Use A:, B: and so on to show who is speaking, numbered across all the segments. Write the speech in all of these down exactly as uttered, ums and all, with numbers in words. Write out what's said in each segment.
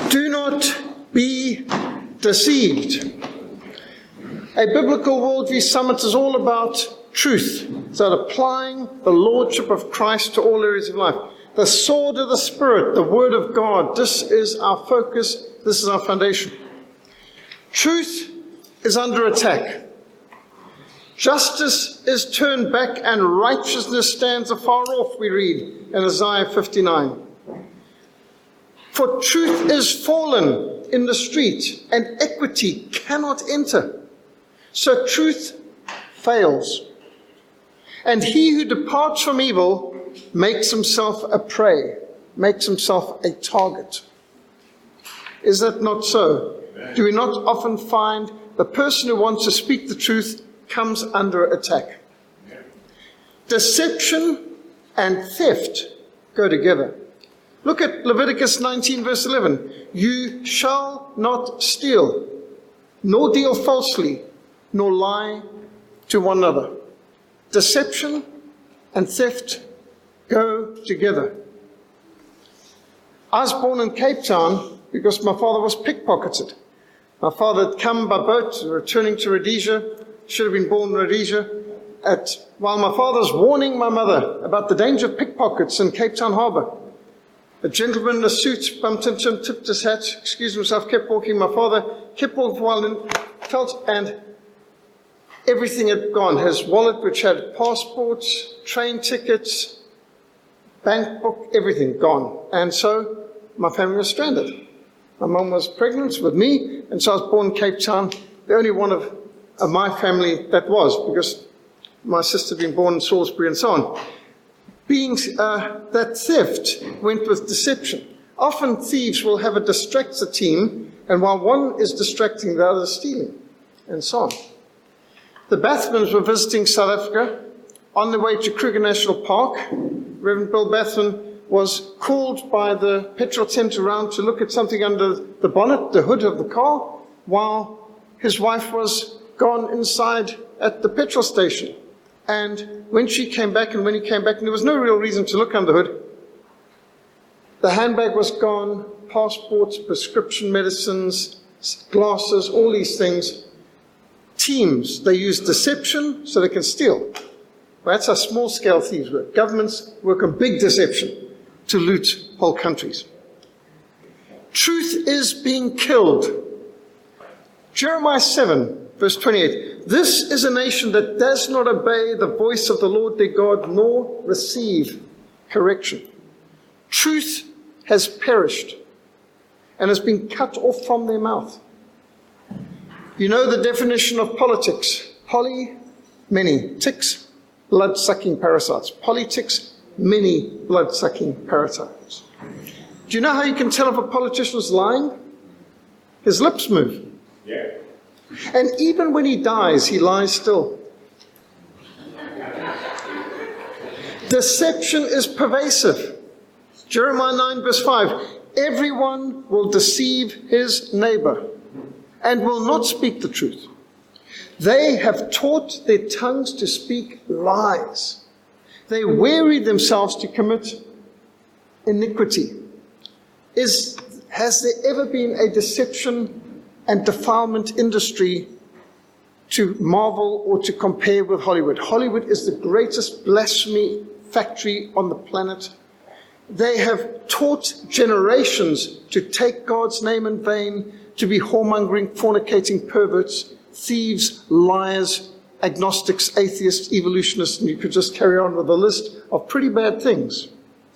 A: Do not be deceived. A biblical worldview summit is all about truth. It's about applying the lordship of Christ to all areas of life. The sword of the Spirit, the Word of God. This is our focus. This is our foundation. Truth is under attack. Justice is turned back and righteousness stands afar off, we read in Isaiah fifty-nine. For truth is fallen in the street, and equity cannot enter. So truth fails. And he who departs from evil makes himself a prey, makes himself a target. Is that not so? Do we not often find the person who wants to speak the truth comes under attack? Deception and theft go together. Look at Leviticus nineteen, verse eleven. You shall not steal, nor deal falsely, nor lie to one another. Deception and theft go together. I was born in Cape Town because my father was pickpocketed. My father had come by boat, returning to Rhodesia, should have been born in Rhodesia, at, while my father was warning my mother about the danger of pickpockets in Cape Town Harbour. A gentleman in a suit bumped into him, tipped his hat, excused himself, kept walking. My father kept walking for a while and felt, and everything had gone. His wallet, which had passports, train tickets, bank book, everything gone. And so my family was stranded. My mum was pregnant with me, and so I was born in Cape Town, the only one of, of my family that was, because my sister had been born in Salisbury and so on. Being uh, that theft went with deception. Often thieves will have a distractor team, and while one is distracting, the other is stealing, and so on. The Bathmans were visiting South Africa on their way to Kruger National Park. Reverend Bill Bathman was called by the petrol tent around to look at something under the bonnet, the hood of the car, while his wife was gone inside at the petrol station. And when she came back, and when he came back, and there was no real reason to look under the hood, the handbag was gone, passports, prescription medicines, glasses, all these things. Teams, they use deception so they can steal. Well, that's how small-scale thieves work. Governments work on big deception to loot whole countries. Truth is being killed. Jeremiah seven, verse twenty-eight. This is a nation that does not obey the voice of the Lord their God, nor receive correction. Truth has perished and has been cut off from their mouth. You know the definition of politics. Poly, many. Ticks, blood-sucking parasites. Politics, many blood-sucking parasites. Do you know how you can tell if a politician is lying? His lips move.
B: Yeah.
A: And even when he dies, he lies still. Deception is pervasive. Jeremiah nine, verse five. Everyone will deceive his neighbor and will not speak the truth. They have taught their tongues to speak lies. They weary themselves to commit iniquity. Is, has there ever been a deception and defilement industry to marvel or to compare with Hollywood? Hollywood is the greatest blasphemy factory on the planet. They have taught generations to take God's name in vain, to be whoremongering, fornicating perverts, thieves, liars, agnostics, atheists, evolutionists, and you could just carry on with a list of pretty bad things.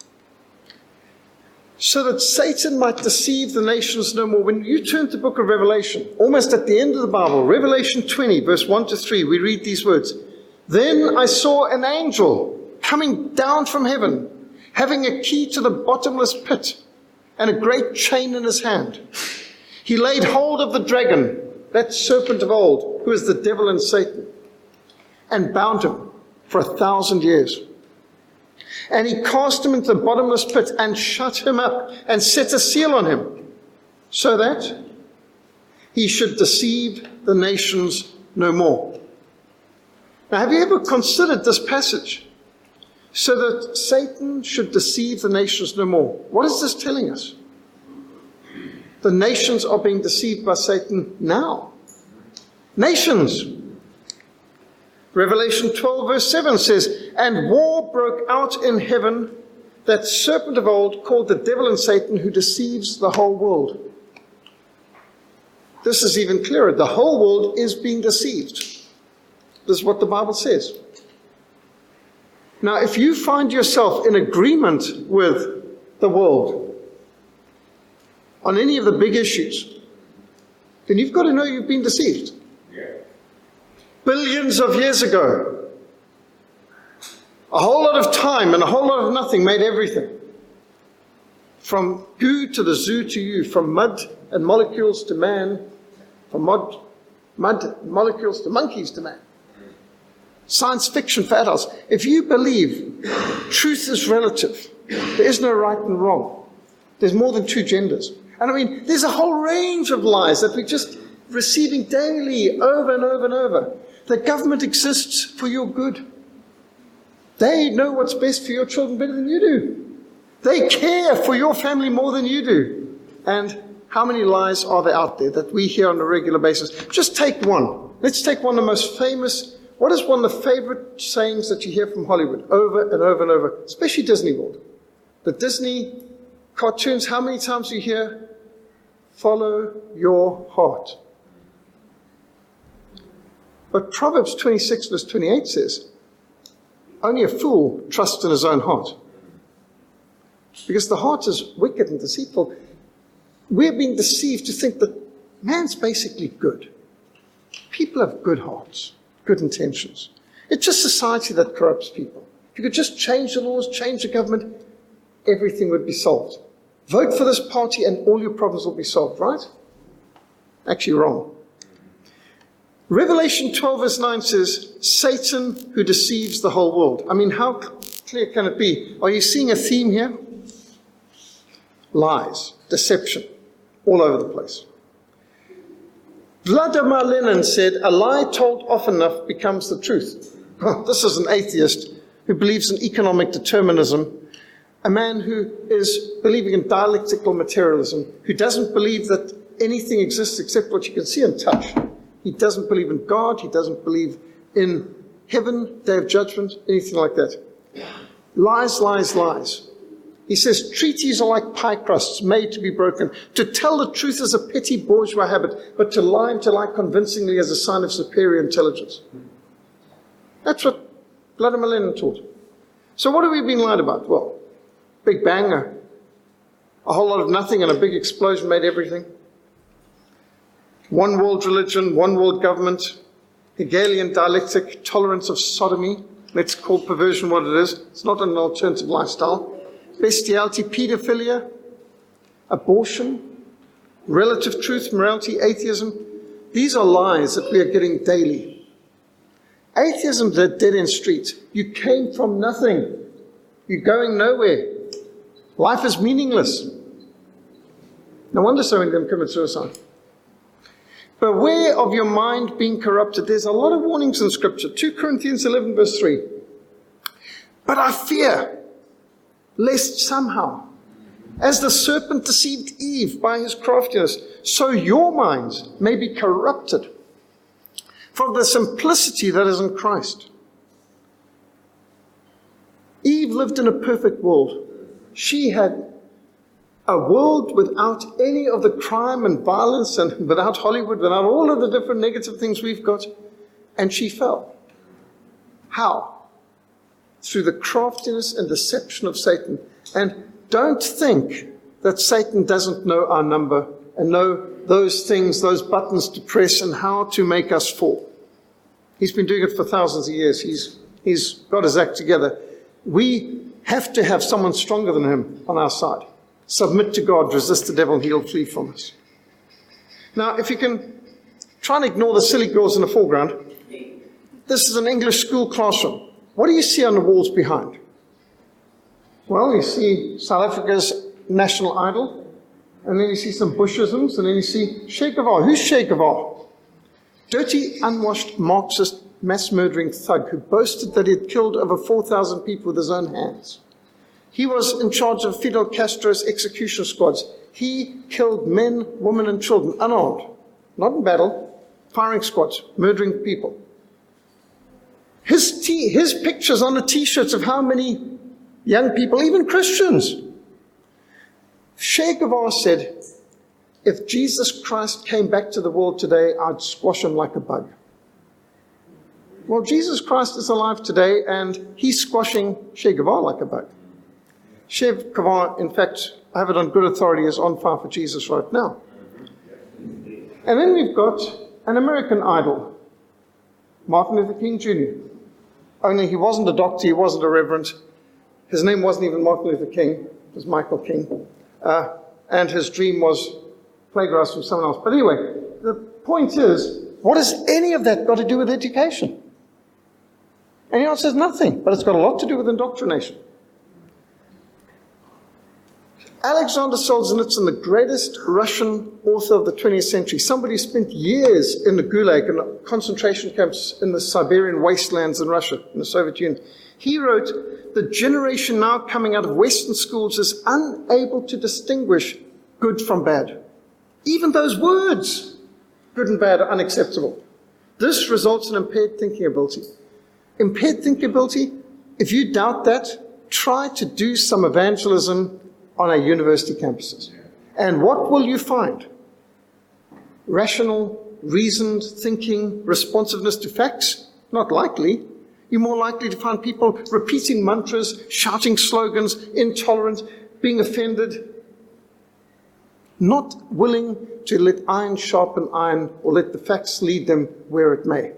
A: So that Satan might deceive the nations no more. When you turn to the book of Revelation, almost at the end of the Bible, Revelation twenty, verse one to three, we read these words. Then I saw an angel coming down from heaven, having a key to the bottomless pit and a great chain in his hand. He laid hold of the dragon, that serpent of old, who is the devil and Satan, and bound him for a thousand years. And he cast him into the bottomless pit and shut him up and set a seal on him, so that he should deceive the nations no more. Now, have you ever considered this passage? So that Satan should deceive the nations no more. What is this telling us? The nations are being deceived by Satan now. Nations. Revelation twelve verse seven says, "And war broke out in heaven, that serpent of old called the devil and Satan, who deceives the whole world." This is even clearer. The whole world is being deceived. This is what the Bible says. Now, if you find yourself in agreement with the world on any of the big issues, then you've got to know you've been deceived. Yeah. Billions of years ago, a whole lot of time and a whole lot of nothing made everything. From goo to the zoo to you, from mud and molecules to man, from mud, mud molecules to monkeys to man. Science fiction for adults. If you believe truth is relative, there is no right and wrong. There's more than two genders. And I mean, there's a whole range of lies that we're just receiving daily, over and over and over. The government exists for your good. They know what's best for your children better than you do. They care for your family more than you do. And how many lies are there out there that we hear on a regular basis? Just take one. Let's take one of the most famous. What is one of the favorite sayings that you hear from Hollywood over and over and over, especially Disney World? The Disney cartoons, how many times do you hear, "Follow your heart"? But Proverbs twenty-six verse twenty-eight says, "Only a fool trusts in his own heart." Because the heart is wicked and deceitful. We're being deceived to think that man's basically good. People have good hearts, good intentions. It's just society that corrupts people. If you could just change the laws, change the government, everything would be solved. Vote for this party and all your problems will be solved, right? Actually wrong. Revelation twelve verse nine says, "Satan who deceives the whole world." I mean, how clear can it be? Are you seeing a theme here? Lies, deception, all over the place. Vladimir Lenin said, "A lie told often enough becomes the truth." Well, this is an atheist who believes in economic determinism, a man who is believing in dialectical materialism, who doesn't believe that anything exists except what you can see and touch. He doesn't believe in God. He doesn't believe in heaven, day of judgment, anything like that. Lies, lies, lies. He says treaties are like pie crusts made to be broken. To tell the truth is a petty bourgeois habit, but to lie and to lie convincingly is a sign of superior intelligence. That's what Vladimir Lenin taught. So what have we been lied about? Well, Big Bang, a, a whole lot of nothing and a big explosion made everything. One world religion, one world government, Hegelian dialectic, tolerance of sodomy. Let's call perversion what it is. It's not an alternative lifestyle. Bestiality, pedophilia, abortion, relative truth, morality, atheism. These are lies that we are getting daily. Atheism is a dead-end street. You came from nothing. You're going nowhere. Life is meaningless. No wonder so many of them commit suicide. Beware of your mind being corrupted. There's a lot of warnings in Scripture. Second Corinthians eleven verse three. But I fear, lest somehow, as the serpent deceived Eve by his craftiness, so your minds may be corrupted from the simplicity that is in Christ. Eve lived in a perfect world. She had a world without any of the crime and violence and without Hollywood, without all of the different negative things we've got. And she fell. How? Through the craftiness and deception of Satan. And don't think that Satan doesn't know our number and know those things, those buttons to press and how to make us fall. He's been doing it for thousands of years. He's, he's got his act together. We have to have someone stronger than him on our side. Submit to God, resist the devil, and he'll flee from us. Now, if you can try and ignore the silly girls in the foreground, this is an English school classroom. What do you see on the walls behind? Well, you see South Africa's national idol, and then you see some Bushisms, and then you see Che Guevara. Who's Che Guevara? Dirty, unwashed, Marxist, mass-murdering thug who boasted that he had killed over four thousand people with his own hands. He was in charge of Fidel Castro's execution squads. He killed men, women, and children, unarmed, not in battle, firing squads, murdering people. His, t- his pictures on the t-shirts of how many young people, even Christians. Che Guevara said, if Jesus Christ came back to the world today, I'd squash him like a bug. Well, Jesus Christ is alive today, and he's squashing Che Guevara like a bug. Che Guevara, in fact, I have it on good authority, is on fire for Jesus right now. And then we've got an American idol, Martin Luther King Junior Only he wasn't a doctor, he wasn't a reverend. His name wasn't even Martin Luther King, it was Michael King. Uh, and his dream was plagiarized from someone else. But anyway, the point is, what has any of that got to do with education? And the answer is nothing, but it's got a lot to do with indoctrination. Alexander Solzhenitsyn, the greatest Russian author of the twentieth century, somebody who spent years in the Gulag and the concentration camps in the Siberian wastelands in Russia, in the Soviet Union, he wrote, the generation now coming out of Western schools is unable to distinguish good from bad. Even those words, good and bad, are unacceptable. This results in impaired thinking ability. Impaired thinking ability, if you doubt that, try to do some evangelism on our university campuses. And what will you find? Rational, reasoned thinking, responsiveness to facts? Not likely. You're more likely to find people repeating mantras, shouting slogans, intolerant, being offended, not willing to let iron sharpen iron or let the facts lead them where it may.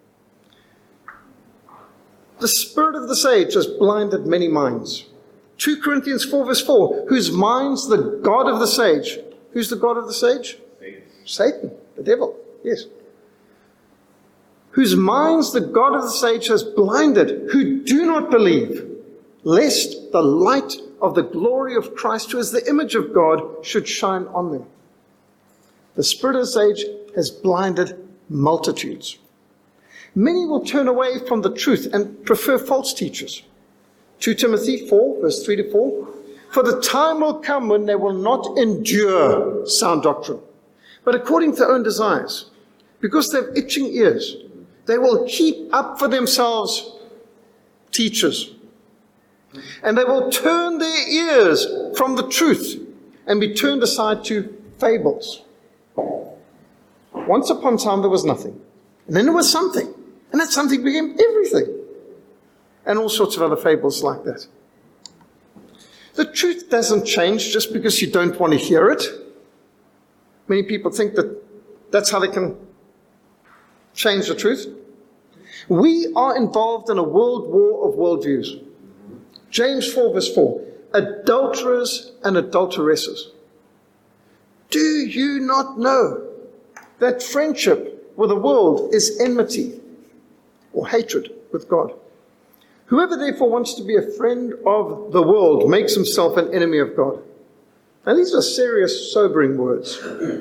A: The spirit of this age has blinded many minds. Second Corinthians four verse four, whose mind's the God of this age. Who's the God of this age? Satan. Satan, the devil, yes. Whose minds the God of this age has blinded, who do not believe, lest the light of the glory of Christ, who is the image of God, should shine on them. The spirit of this age has blinded multitudes. Many will turn away from the truth and prefer false teachers. Second Timothy four, verse three to four. For the time will come when they will not endure sound doctrine, but according to their own desires, because they have itching ears, they will heap up for themselves teachers. And they will turn their ears from the truth and be turned aside to fables. Once upon a time there was nothing. And then there was something. And that something became everything. And all sorts of other fables like that. The truth doesn't change just because you don't want to hear it. Many people think that that's how they can change the truth. We are involved in a world war of worldviews. James four verse four, adulterers and adulteresses. Do you not know that friendship with the world is enmity or hatred with God? Whoever therefore wants to be a friend of the world makes himself an enemy of God. Now these are serious, sobering words.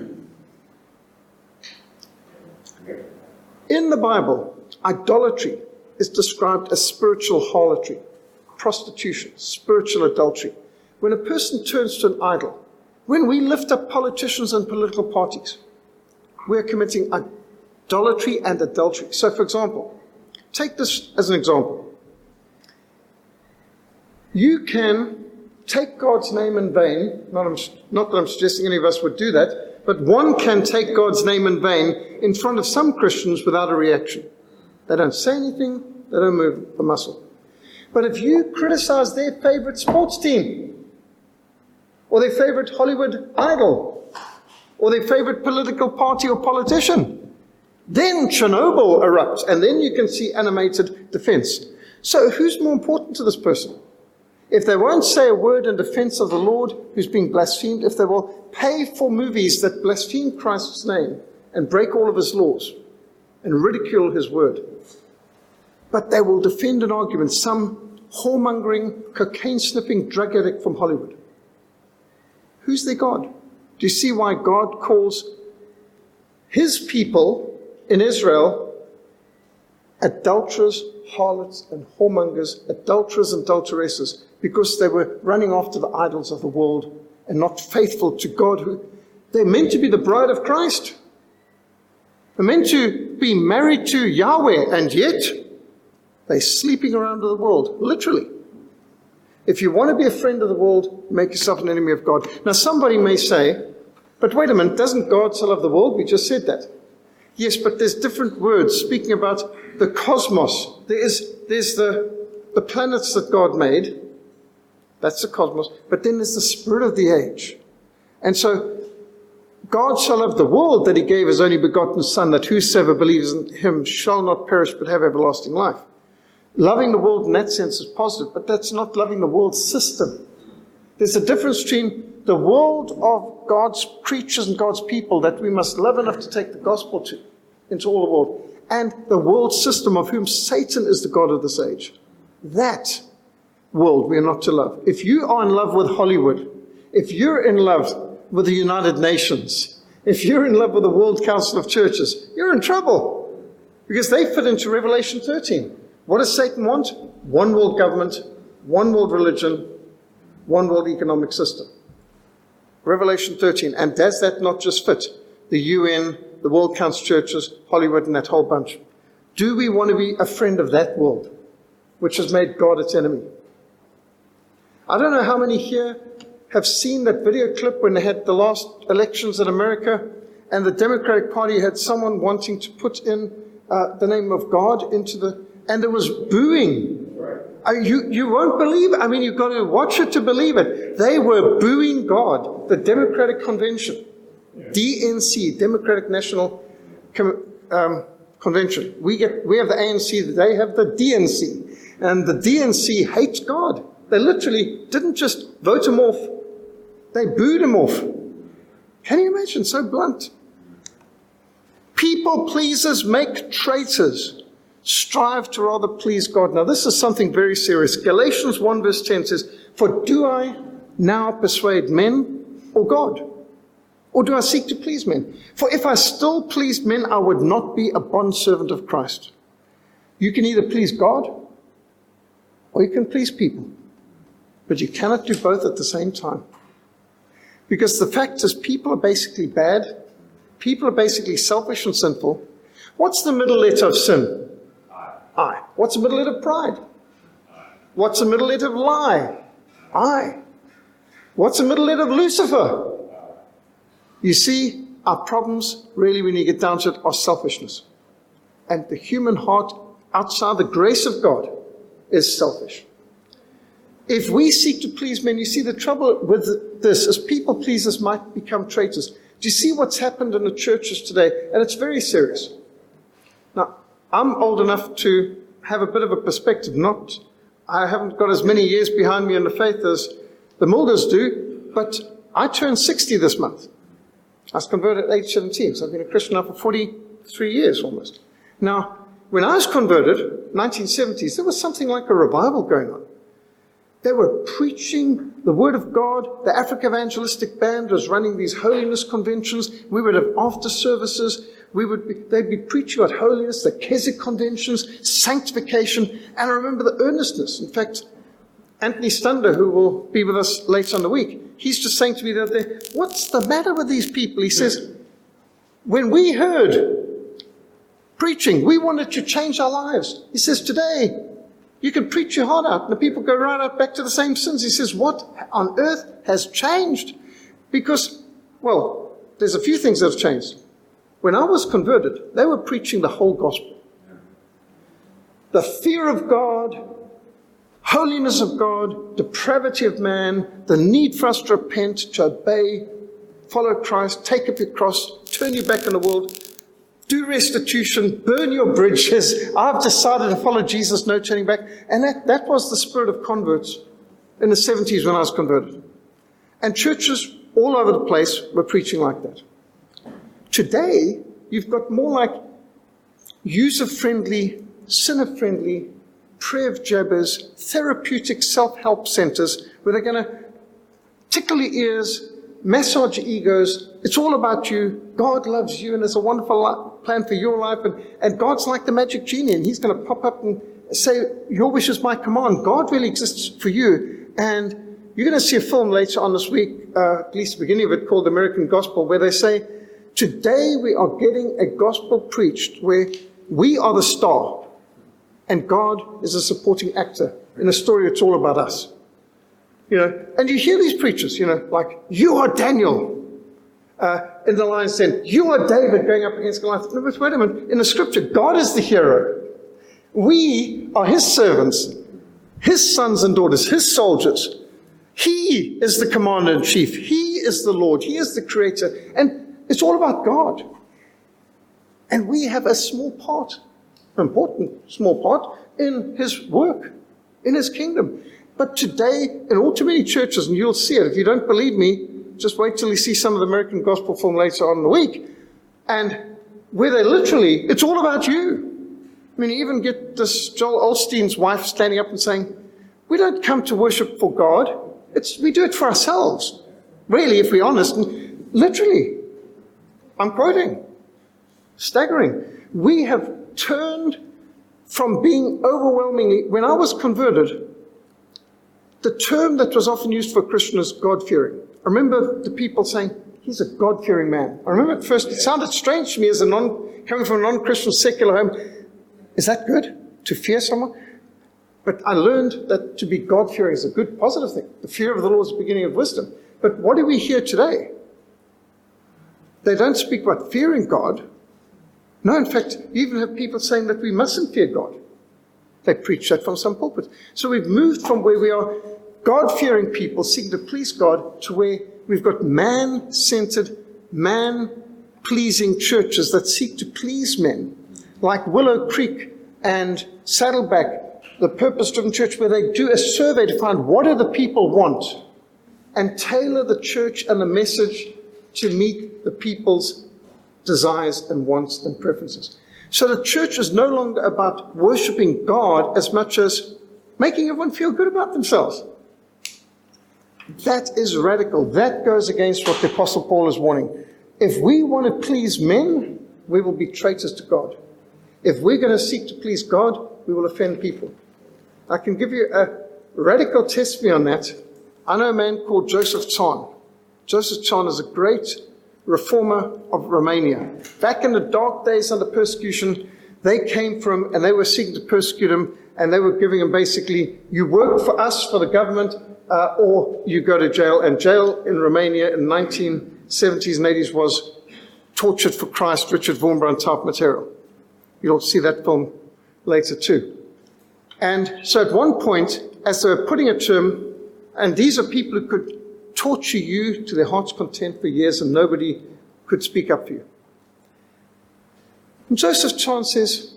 A: In the Bible, idolatry is described as spiritual harlotry, prostitution, spiritual adultery. When a person turns to an idol, when we lift up politicians and political parties, we're committing idolatry and adultery. So, for example, take this as an example. You can take God's name in vain, not, not that I'm suggesting any of us would do that, but one can take God's name in vain in front of some Christians without a reaction. They don't say anything, they don't move the muscle. But if you criticize their favorite sports team, or their favorite Hollywood idol, or their favorite political party or politician, then Chernobyl erupts, and then you can see animated defense. So who's more important to this person? If they won't say a word in defense of the Lord who's being blasphemed, if they will pay for movies that blaspheme Christ's name and break all of his laws and ridicule his word, but they will defend an argument, some whoremongering, cocaine-sniffing drug addict from Hollywood. Who's their God? Do you see why God calls his people in Israel adulterers, harlots, and whoremongers, adulterers and adulteresses, because they were running after the idols of the world and not faithful to God. Who They're meant to be the bride of Christ. They're meant to be married to Yahweh, and yet they're sleeping around the world, literally. If you want to be a friend of the world, make yourself an enemy of God. Now, somebody may say, but wait a minute, doesn't God so love the world? We just said that. Yes, but there's different words speaking about the cosmos. There is, there's the, the planets that God made. That's the cosmos. But then there's the spirit of the age. And so, God so loved the world that he gave his only begotten Son, that whosoever believes in him shall not perish but have everlasting life. Loving the world in that sense is positive, but that's not loving the world system. There's a difference between the world of God's creatures and God's people that we must love enough to take the gospel to, into all the world, and the world system of whom Satan is the God of this age. That world we are not to love. If you are in love with Hollywood, if you're in love with the United Nations, if you're in love with the World Council of Churches, you're in trouble, because they fit into Revelation thirteen. What does Satan want? One world government, one world religion, one world economic system. Revelation thirteen. And does that not just fit the U N, the World Council of Churches, Hollywood, and that whole bunch? Do we want to be a friend of that world, which has made God its enemy? I don't know how many here have seen that video clip when they had the last elections in America, and the Democratic Party had someone wanting to put in uh, the name of God into the, and there was booing. Uh, you, you won't believe it. I mean, you've got to watch it to believe it. They were booing God. The Democratic Convention, D N C, Democratic National Com- um, Convention. We get, we have the A N C, they have the D N C. And the D N C hates God. They literally didn't just vote him off, they booed him off. Can you imagine? So blunt. People pleasers make traitors. Strive to rather please God. Now, this is something very serious. Galatians one verse ten says, for do I now persuade men or God? Or do I seek to please men? For if I still pleased men, I would not be a bondservant of Christ. You can either please God or you can please people. But you cannot do both at the same time. Because the fact is, people are basically bad. People are basically selfish and sinful. What's the middle letter of sin? I. What's the middle letter of pride? What's the middle letter of lie? I. What's the middle letter of Lucifer? You see, our problems, really, when you get down to it, are selfishness. And the human heart, outside the grace of God, is selfish. If we seek to please men, you see the trouble with this is people pleasers might become traitors. Do you see what's happened in the churches today? And it's very serious. Now, I'm old enough to have a bit of a perspective. Not, I haven't got as many years behind me in the faith as the Mulders do, but I turned sixty this month. I was converted at age seventeen, so I've been a Christian now for forty-three years almost. Now, when I was converted, nineteen seventies, there was something like a revival going on. They were preaching the Word of God. The Africa Evangelistic Band was running these holiness conventions. We would have after services. We would be, they'd be preaching about holiness, the Keswick conventions, sanctification. And I remember the earnestness. In fact, Anthony Stunder, who will be with us later on the week, he's just saying to me the other day, what's the matter with these people? He says, when we heard preaching, we wanted to change our lives. He says, today, you can preach your heart out, and the people go right out back to the same sins. He says, what on earth has changed? Because, well, there's a few things that have changed. When I was converted, they were preaching the whole gospel. The fear of God, holiness of God, depravity of man, the need for us to repent, to obey, follow Christ, take up your cross, turn your back on the world, do restitution, burn your bridges. I've decided to follow Jesus, no turning back. And that, that was the spirit of converts in the seventies when I was converted. And churches all over the place were preaching like that. Today, you've got more like user-friendly, sinner-friendly, prayer of jabbers, therapeutic self-help centers where they're going to tickle your ears, massage your egos. It's all about you. God loves you and there's a wonderful li- plan for your life. And, and God's like the magic genie and he's going to pop up and say, your wish is my command. God really exists for you. And you're going to see a film later on this week uh, at least the beginning of it, called the American Gospel, where they say, today we are getting a gospel preached where we are the star and God is a supporting actor in a story that's all about us. You know, and you hear these preachers, you know, like, you are Daniel. Uh, in the lion's den, you are David going up against Goliath. No, but wait a minute, in the scripture, God is the hero. We are his servants, his sons and daughters, his soldiers. He is the commander-in-chief. He is the Lord. He is the creator. And it's all about God. And we have a small part, an important small part, in his work, in his kingdom. But today, in all too many churches, and you'll see it, if you don't believe me, just wait till you see some of the American Gospel film later on in the week, and where they literally, it's all about you. I mean, you even get this Joel Osteen's wife standing up and saying, we don't come to worship for God, it's we do it for ourselves. Really, if we're honest, and literally, I'm quoting, staggering. We have turned from being overwhelmingly, when I was converted, the term that was often used for a Christian is God-fearing. I remember the people saying, he's a God-fearing man. I remember at first, it sounded strange to me as a non, coming from a non-Christian secular home. Is that good, to fear someone? But I learned that to be God-fearing is a good, positive thing. The fear of the Lord is the beginning of wisdom. But what do we hear today? They don't speak about fearing God. No, in fact, you even have people saying that we mustn't fear God. They preach that from some pulpit. So we've moved from where we are God-fearing people seeking to please God to where we've got man-centered, man-pleasing churches that seek to please men, like Willow Creek and Saddleback, the purpose-driven church, where they do a survey to find what do the people want and tailor the church and the message to meet the people's desires and wants and preferences. So the church is no longer about worshiping God as much as making everyone feel good about themselves. That is radical. That goes against what the Apostle Paul is warning. If we want to please men, we will be traitors to God. If we're going to seek to please God, we will offend people. I can give you a radical testimony on that. I know a man called Joseph Tson. Joseph Tson is a great reformer of Romania. Back in the dark days under persecution, they came from, and they were seeking to persecute him, and they were giving him basically, you work for us, for the government, uh, or you go to jail. And jail in Romania in the nineteen seventies and eighties was tortured for Christ, Richard Wurmbrand type material. You'll see that film later too. And so at one point, as they were putting a term, and these are people who could torture you to their heart's content for years and nobody could speak up for you. And Joseph Tson says,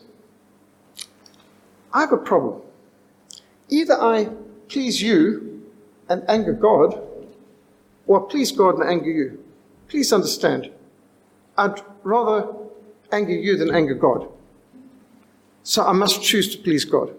A: I have a problem. Either I please you and anger God, or I please God and anger you. Please understand, I'd rather anger you than anger God. So I must choose to please God.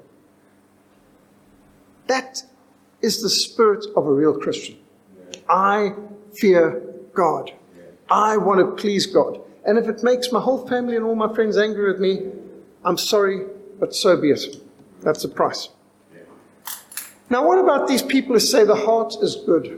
A: That is the spirit of a real Christian. I fear God. I want to please God. And if it makes my whole family and all my friends angry with me, I'm sorry, but so be it. That's the price. Now, what about these people who say the heart is good?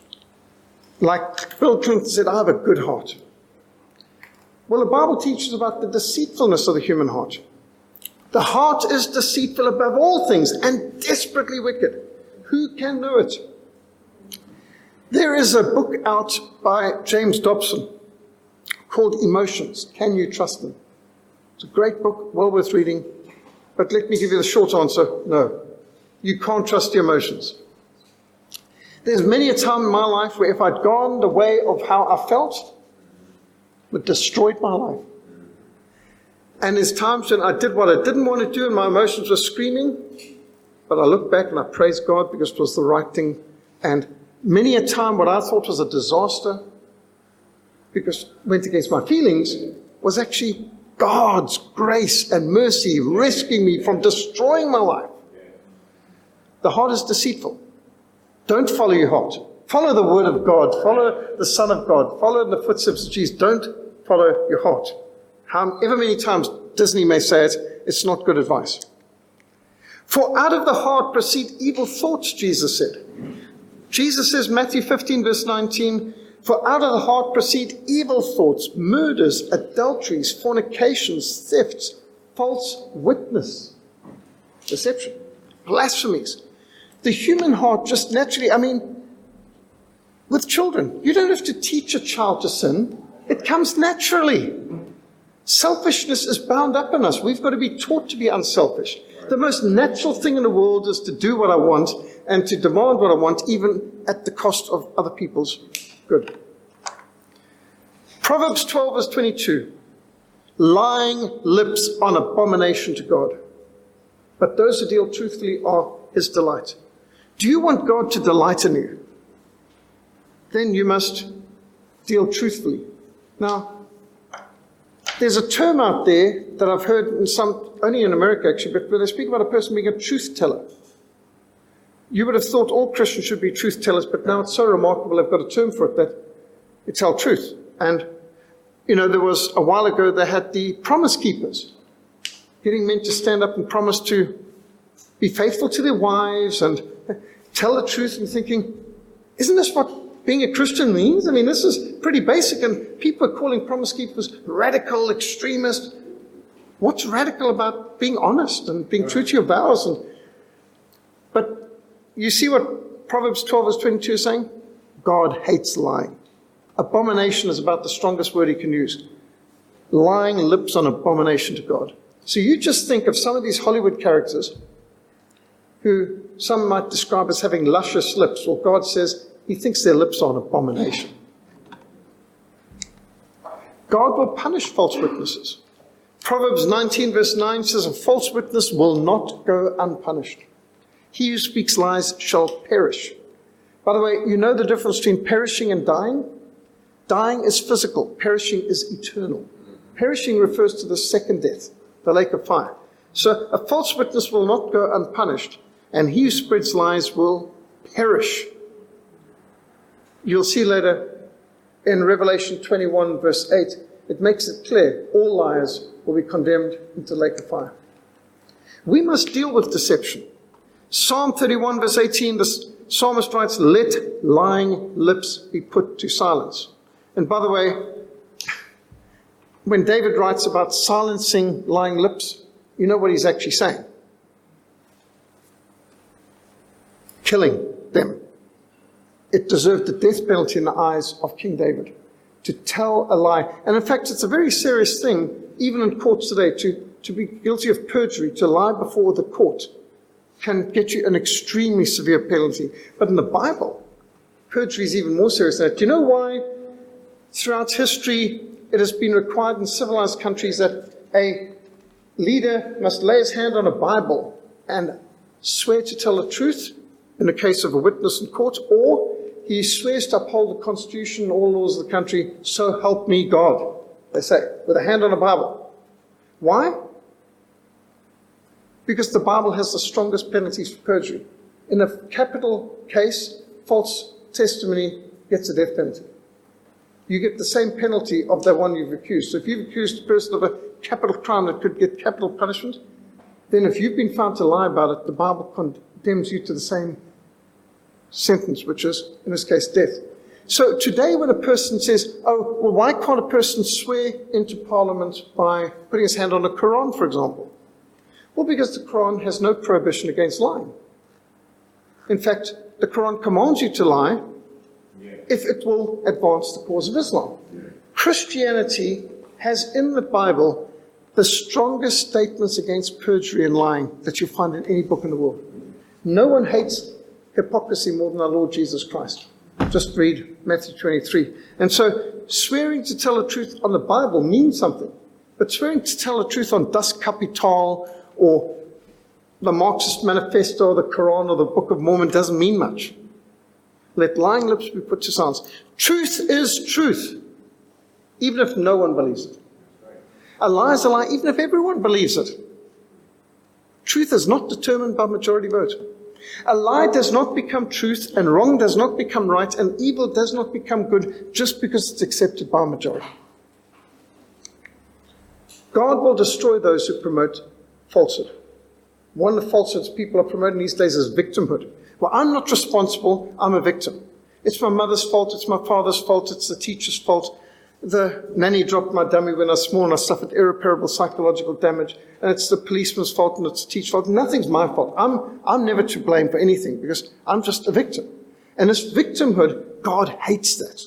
A: Like Bill Clinton said, I have a good heart. Well, the Bible teaches about the deceitfulness of the human heart. The heart is deceitful above all things and desperately wicked. Who can know it? There is a book out by James Dobson called Emotions. Can you trust them? It's a great book, well worth reading. But let me give you the short answer. No. You can't trust your emotions. There's many a time in my life where if I'd gone the way of how I felt, it would destroyed my life. And there's times when I did what I didn't want to do and my emotions were screaming, but I look back and I praise God because it was the right thing. And many a time what I thought was a disaster, because it went against my feelings, was actually God's grace and mercy rescuing me from destroying my life. The heart is deceitful. Don't follow your heart. Follow the word of God. Follow the Son of God. Follow in the footsteps of Jesus. Don't follow your heart. However many times Disney may say it, it's not good advice. For out of the heart proceed evil thoughts, Jesus said. Jesus says, Matthew fifteen, verse nineteen, for out of the heart proceed evil thoughts, murders, adulteries, fornications, thefts, false witness, deception, blasphemies. The human heart just naturally, I mean, with children, you don't have to teach a child to sin. It comes naturally. Selfishness is bound up in us. We've got to be taught to be unselfish. The most natural thing in the world is to do what I want and to demand what I want, even at the cost of other people's good. Proverbs twelve, verse twenty-two. Lying lips are an abomination to God, but those who deal truthfully are his delight. Do you want God to delight in you? Then you must deal truthfully. Now, there's a term out there that I've heard in some, only in America actually, but where they speak about a person being a truth teller. You would have thought all Christians should be truth tellers, but now it's so remarkable they've got a term for it, that they tell truth. And, you know, there was a while ago they had the promise keepers, getting men to stand up and promise to be faithful to their wives and tell the truth, and thinking, isn't this what being a Christian means? I mean, this is pretty basic, and people are calling promise keepers radical, extremist. What's radical about being honest and being true to your vows? And, but you see what Proverbs twelve, verse twenty-two is saying? God hates lying. Abomination is about the strongest word he can use. Lying lips are an abomination to God. So you just think of some of these Hollywood characters who some might describe as having luscious lips. Well, God says he thinks their lips are an abomination. God will punish false witnesses. Proverbs nineteen, verse nine says, a false witness will not go unpunished. He who speaks lies shall perish. By the way, you know the difference between perishing and dying? Dying is physical. Perishing is eternal. Perishing refers to the second death, the lake of fire. So a false witness will not go unpunished, and he who spreads lies will perish. You'll see later in Revelation twenty-one, verse eight, it makes it clear all liars will be condemned into the lake of fire. We must deal with deception. Psalm thirty-one, verse eighteen, the psalmist writes, let lying lips be put to silence. And by the way, when David writes about silencing lying lips, you know what he's actually saying? Killing them. It deserved the death penalty in the eyes of King David to tell a lie. And in fact, it's a very serious thing, even in courts today, to, to be guilty of perjury, to lie before the court, can get you an extremely severe penalty. But in the Bible, perjury is even more serious than that. Do you know why throughout history it has been required in civilized countries that a leader must lay his hand on a Bible and swear to tell the truth in the case of a witness in court, or he swears to uphold the Constitution and all laws of the country, so help me God, they say, with a hand on a Bible. Why? Because the Bible has the strongest penalties for perjury. In a capital case, false testimony gets a death penalty. You get the same penalty of the one you've accused. So if you've accused a person of a capital crime that could get capital punishment, then if you've been found to lie about it, the Bible condemns you to the same sentence, which is, in this case, death. So today when a person says, oh, well, why can't a person swear into Parliament by putting his hand on the Quran, for example? Well, because the Quran has no prohibition against lying. In fact, the Quran commands you to lie if it will advance the cause of Islam. Christianity has in the Bible the strongest statements against perjury and lying that you find in any book in the world. No one hates hypocrisy more than our Lord Jesus Christ. Just read Matthew twenty-three. And so swearing to tell the truth on the Bible means something. But swearing to tell the truth on Das Kapital or the Marxist Manifesto or the Quran or the Book of Mormon doesn't mean much. Let lying lips be put to silence. Truth is truth, even if no one believes it. A lie is a lie, even if everyone believes it. Truth is not determined by majority vote. A lie does not become truth, and wrong does not become right, and evil does not become good just because it's accepted by a majority. God will destroy those who promote falsehood. One of the falsehoods people are promoting these days is victimhood. Well, I'm not responsible, I'm a victim. It's my mother's fault, it's my father's fault, it's the teacher's fault. The nanny dropped my dummy when I was small and I suffered irreparable psychological damage. And it's the policeman's fault and it's the teacher's fault. Nothing's my fault. I'm, I'm never to blame for anything because I'm just a victim. And this victimhood, God hates that.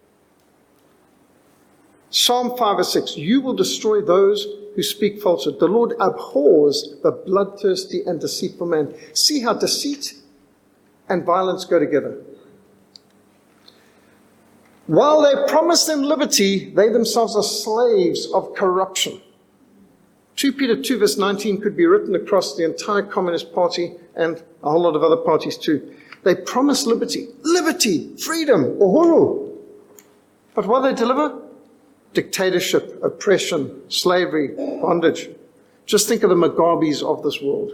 A: Psalm five or six, you will destroy those who speak falsehood. The Lord abhors the bloodthirsty and deceitful man. See how deceit and violence go together. While they promise them liberty, they themselves are slaves of corruption. Second Peter two verse nineteen could be written across the entire Communist Party and a whole lot of other parties too. They promise liberty, liberty, freedom, uhuru. But what do they deliver? Dictatorship, oppression, slavery, bondage. Just think of the Mugabes of this world.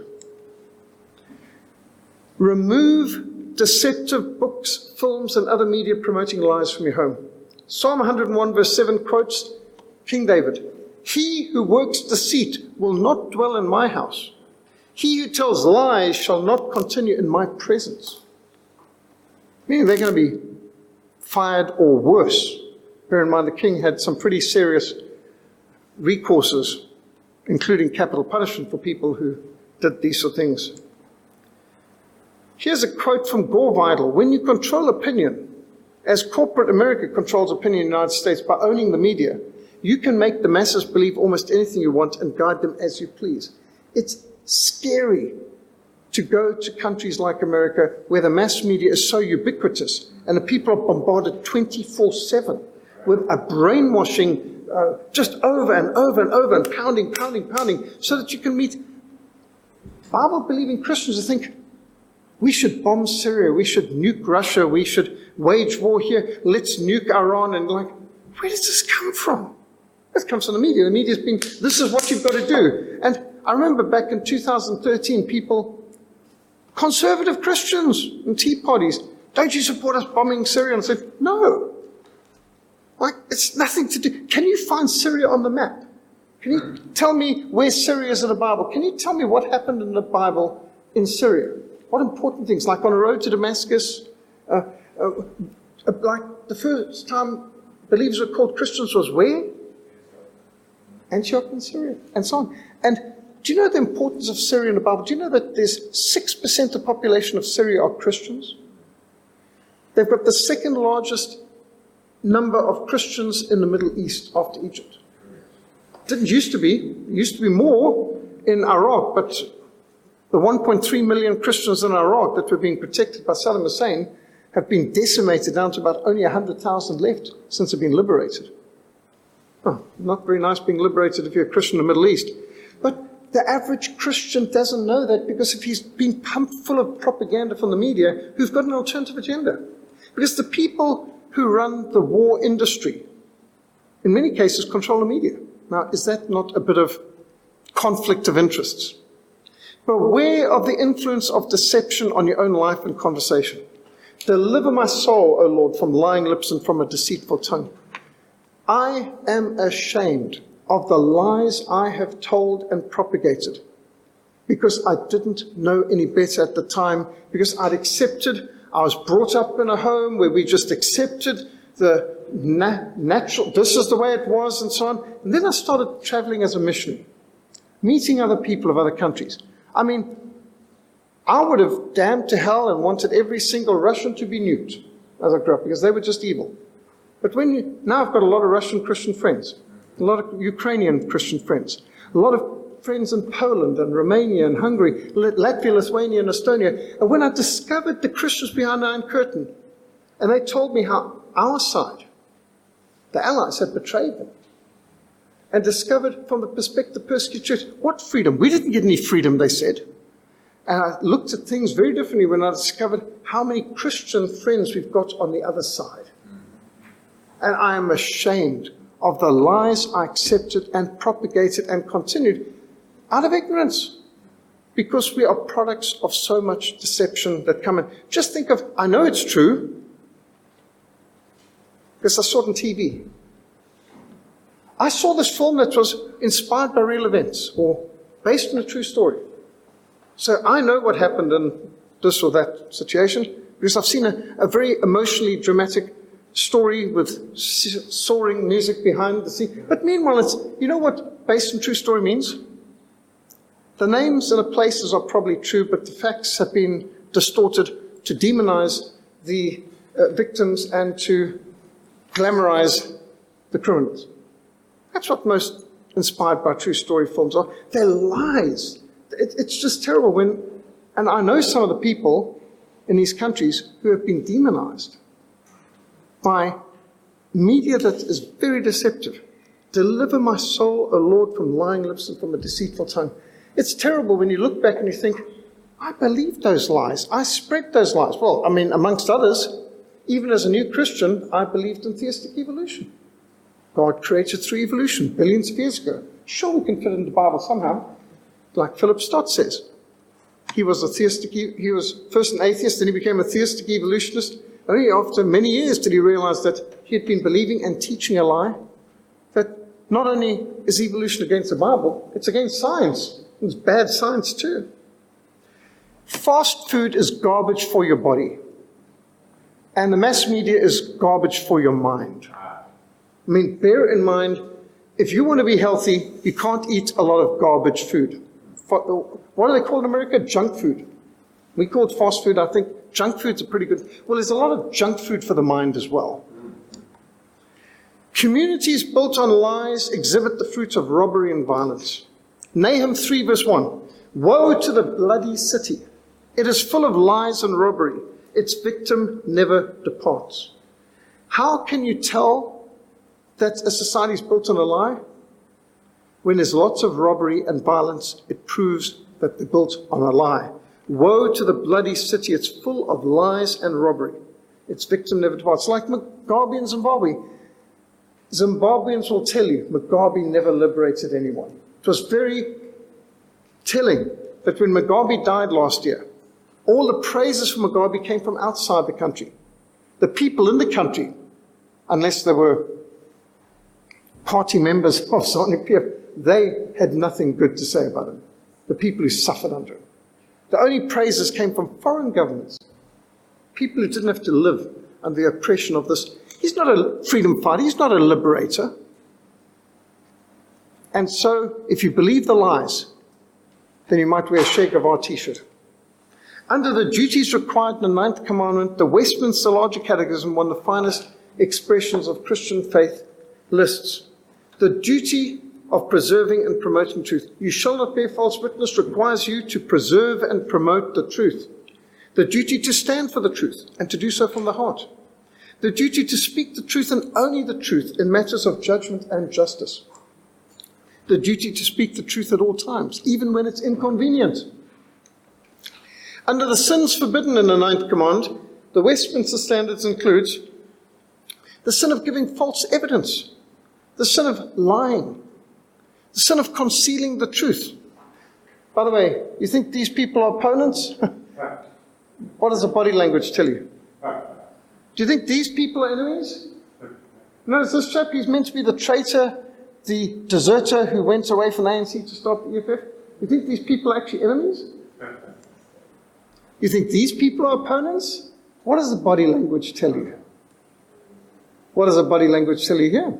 A: Remove deceptive books, films, and other media promoting lies from your home. Psalm one hundred one verse seven quotes King David. He who works deceit will not dwell in my house. He who tells lies shall not continue in my presence. Meaning they're going to be fired or worse. Bear in mind the king had some pretty serious recourses, including capital punishment for people who did these sort of things. Here's a quote from Gore Vidal. When you control opinion, as corporate America controls opinion in the United States by owning the media, you can make the masses believe almost anything you want and guide them as you please. It's scary to go to countries like America where the mass media is so ubiquitous and the people are bombarded twenty-four seven with a brainwashing uh, just over and over and over and pounding, pounding, pounding, so that you can meet Bible-believing Christians who think, we should bomb Syria, we should nuke Russia, we should wage war here, let's nuke Iran. And like, where does this come from? This comes from the media. The media's been, this is what you've got to do. And I remember back in two thousand thirteen, people, conservative Christians and tea parties, don't you support us bombing Syria? And I said, no. Like, it's nothing to do. Can you find Syria on the map? Can you tell me where Syria is in the Bible? Can you tell me what happened in the Bible in Syria? What important things, like on a road to Damascus, uh, uh, uh, like the first time believers were called Christians was where? Antioch in Syria, and so on. And do you know the importance of Syria in the Bible? Do you know that there's six percent of the population of Syria are Christians? They've got the second largest number of Christians in the Middle East after Egypt. Didn't used to be. It used to be more in Iraq, but the one point three million Christians in Iraq that were being protected by Saddam Hussein have been decimated down to about only one hundred thousand left since they've been liberated. Oh, not very nice being liberated if you're a Christian in the Middle East. But the average Christian doesn't know that because if he's been pumped full of propaganda from the media who've got an alternative agenda. Because the people who run the war industry, in many cases, control the media. Now, is that not a bit of conflict of interests? Beware of the influence of deception on your own life and conversation. Deliver my soul, O Lord, from lying lips and from a deceitful tongue. I am ashamed of the lies I have told and propagated because I didn't know any better at the time, because I'd accepted, I was brought up in a home where we just accepted the na- natural, this is the way it was, and so on. And then I started traveling as a missionary, meeting other people of other countries. I mean, I would have damned to hell and wanted every single Russian to be nuked as I grew up, because they were just evil. But when you, now I've got a lot of Russian Christian friends, a lot of Ukrainian Christian friends, a lot of friends in Poland and Romania and Hungary, Latvia, Lithuania and Estonia. And when I discovered the Christians behind the Iron Curtain, and they told me how our side, the Allies, had betrayed them, and discovered from the perspective of persecuted church, what freedom? We didn't get any freedom, they said. And I looked at things very differently when I discovered how many Christian friends we've got on the other side. And I am ashamed of the lies I accepted and propagated and continued out of ignorance, because we are products of so much deception that come in. Just think of, I know it's true, because I saw it on T V. I saw this film that was inspired by real events or based on a true story. So I know what happened in this or that situation, because I've seen a, a very emotionally dramatic story with soaring music behind the scene. But meanwhile, it's, you know what based on true story means? The names and the places are probably true, but the facts have been distorted to demonize the uh, victims and to glamorize the criminals. That's what most inspired by true story films are. They're lies. It, it's just terrible when, and I know some of the people in these countries who have been demonized by media that is very deceptive. Deliver my soul, O Lord, from lying lips and from a deceitful tongue. It's terrible when you look back and you think, I believed those lies. I spread those lies. Well, I mean, amongst others, even as a new Christian, I believed in theistic evolution. God created through evolution billions of years ago. Sure, we can fit it in the Bible somehow, like Philip Stott says. He was a theistic, he was first an atheist, then he became a theistic evolutionist. Only after many years did he realize that he had been believing and teaching a lie, that not only is evolution against the Bible, it's against science. It's bad science too. Fast food is garbage for your body. And the mass media is garbage for your mind. I mean, bear in mind, if you want to be healthy, you can't eat a lot of garbage food. What do they call it in America? Junk food. We call it fast food. I think junk food's a pretty good. Well, there's a lot of junk food for the mind as well. Communities built on lies exhibit the fruits of robbery and violence. Nahum three verse one. Woe to the bloody city. It is full of lies and robbery. Its victim never departs. How can you tell that a society is built on a lie? When there's lots of robbery and violence, it proves that they're built on a lie. Woe to the bloody city. It's full of lies and robbery. Its victim never departs. Like Mugabe in Zimbabwe. Zimbabweans will tell you Mugabe never liberated anyone. It was very telling that when Mugabe died last year, all the praises for Mugabe came from outside the country. The people in the country, unless they were party members of ZANU-P F, they had nothing good to say about him. The people who suffered under him. The only praises came from foreign governments. People who didn't have to live under the oppression of this. He's not a freedom fighter. He's not a liberator. And so, if you believe the lies, then you might wear a Che Guevara t-shirt. Under the duties required in the Ninth Commandment, the Westminster Larger Catechism, one of the finest expressions of Christian faith, lists the duty of preserving and promoting truth. You shall not bear false witness requires you to preserve and promote the truth. The duty to stand for the truth and to do so from the heart. The duty to speak the truth and only the truth in matters of judgment and justice. The duty to speak the truth at all times, even when it's inconvenient. Under the sins forbidden in the Ninth Command, the Westminster Standards includes the sin of giving false evidence, the sin of lying, the sin of concealing the truth. By the way, you think these people are opponents? What does the body language tell you? Do you think these people are enemies? Notice this chap, he's meant to be the traitor, the deserter who went away from the A N C to start the E F F. You think these people are actually enemies? You think these people are opponents? What does the body language tell you? What does the body language tell you here?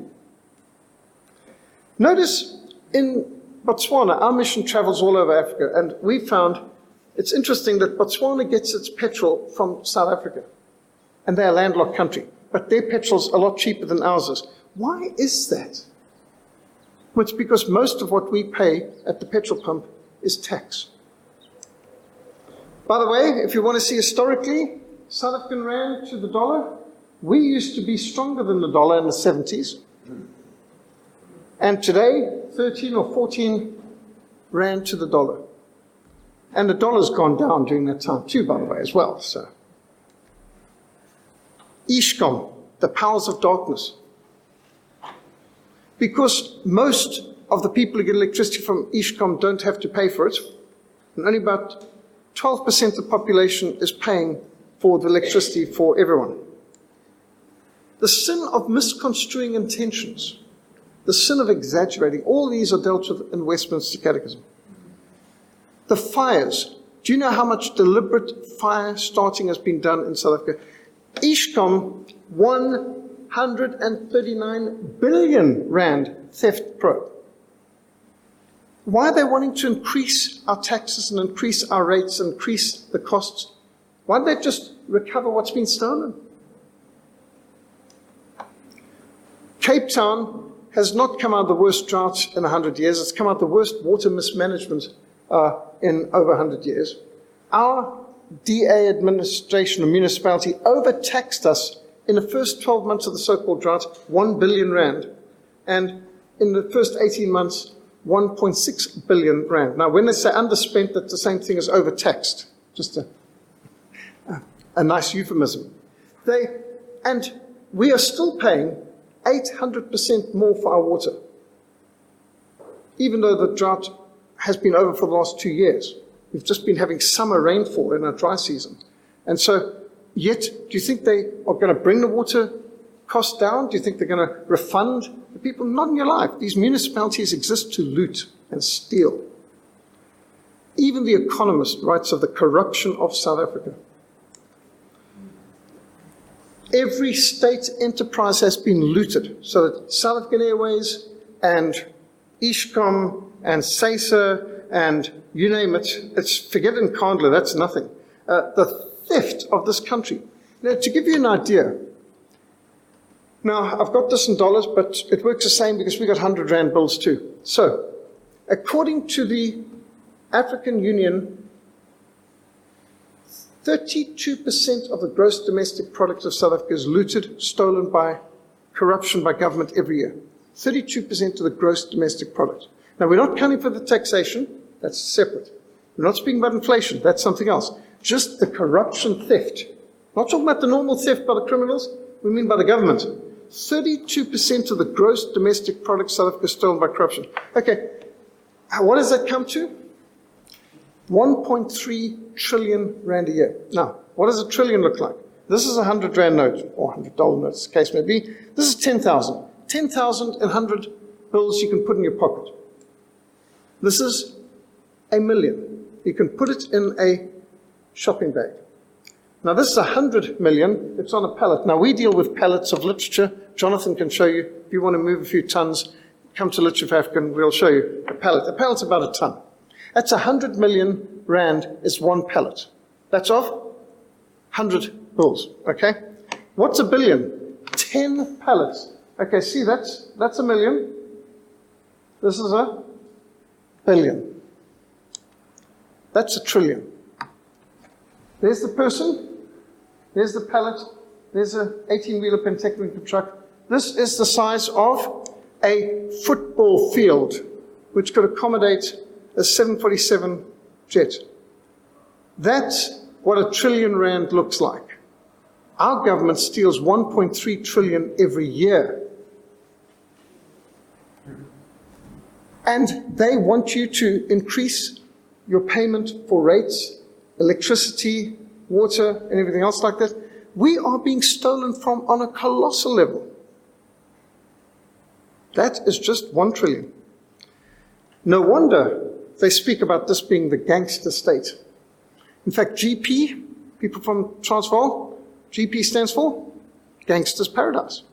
A: Notice in Botswana, our mission travels all over Africa, and we found it's interesting that Botswana gets its petrol from South Africa, and they're a landlocked country, but their petrol's a lot cheaper than ours is. Why is that? Well, it's because most of what we pay at the petrol pump is tax. By the way, if you want to see historically, South African rand to the dollar, we used to be stronger than the dollar in the seventies. And today, thirteen or fourteen rand to the dollar. And the dollar's gone down during that time too, by the way, as well. So, Eskom, the powers of darkness. Because most of the people who get electricity from Eskom don't have to pay for it, and only about twelve percent of the population is paying for the electricity for everyone. The sin of misconstruing intentions, the sin of exaggerating, all these are dealt with in Westminster Catechism. The fires, Do you know how much deliberate fire starting has been done in South Africa? Eskom, one hundred thirty-nine billion rand theft probe. Why are they wanting to increase our taxes and increase our rates and increase the costs? Why don't they just recover what's been stolen? Cape Town has not come out the worst drought in one hundred years. It's come out the worst water mismanagement uh, in over one hundred years. Our D A administration or municipality overtaxed us in the first twelve months of the so-called drought, one billion rand. And in the first eighteen months, one point six billion rand. Now, when they say underspent, that's the same thing as overtaxed. Just a, a, a nice euphemism. They, and we are still paying eight hundred percent more for our water, even though the drought has been over for the last two years. We've just been having summer rainfall in our dry season. And so, yet, do you think they are going to bring the water cost down? Do you think they're going to refund the people? Not in your life. These municipalities exist to loot and steal. Even The Economist writes of the corruption of South Africa. Every state enterprise has been looted, so that South African Airways and Eskom and SASA and you name it, it's, forget Nkandla, that's nothing. Uh, the theft of this country. Now, to give you an idea, now I've got this in dollars, but it works the same because we got one hundred rand bills too. So, according to the African Union, thirty-two percent of the gross domestic product of South Africa is looted, stolen by corruption by government every year. thirty-two percent of the gross domestic product. Now, we're not counting for the taxation, that's separate. We're not speaking about inflation, that's something else. Just the corruption theft. Not talking about the normal theft by the criminals, we mean by the government. thirty-two percent of the gross domestic product of South Africa is stolen by corruption. Okay, what does that come to? one point three trillion rand a year. Now, what does a trillion look like? This is a one hundred rand note, or one hundred dollar note, as the case may be. This is ten thousand. ten thousand and one hundred bills you can put in your pocket. This is a million. You can put it in a shopping bag. Now, this is one hundred million. It's on a pallet. Now, we deal with pallets of literature. Jonathan can show you. If you want to move a few tons, come to Literature for Africa and we'll show you a pallet. A pallet's about a ton. That's one hundred million rand is one pallet. That's of one hundred bills, okay? What's a billion? ten pallets. Okay, see, that's, that's a million. This is a billion. That's a trillion. There's the person. There's the pallet. There's an eighteen-wheeler Pentecoming truck. This is the size of a football field, which could accommodate a seven forty-seven jet. That's what a trillion rand looks like. Our government steals one point three trillion every year. And they want you to increase your payment for rates, electricity, water, and everything else like that. We are being stolen from on a colossal level. That is just one trillion. No wonder they speak about this being the gangster state. In fact, G P, people from Transvaal, G P stands for Gangster's Paradise.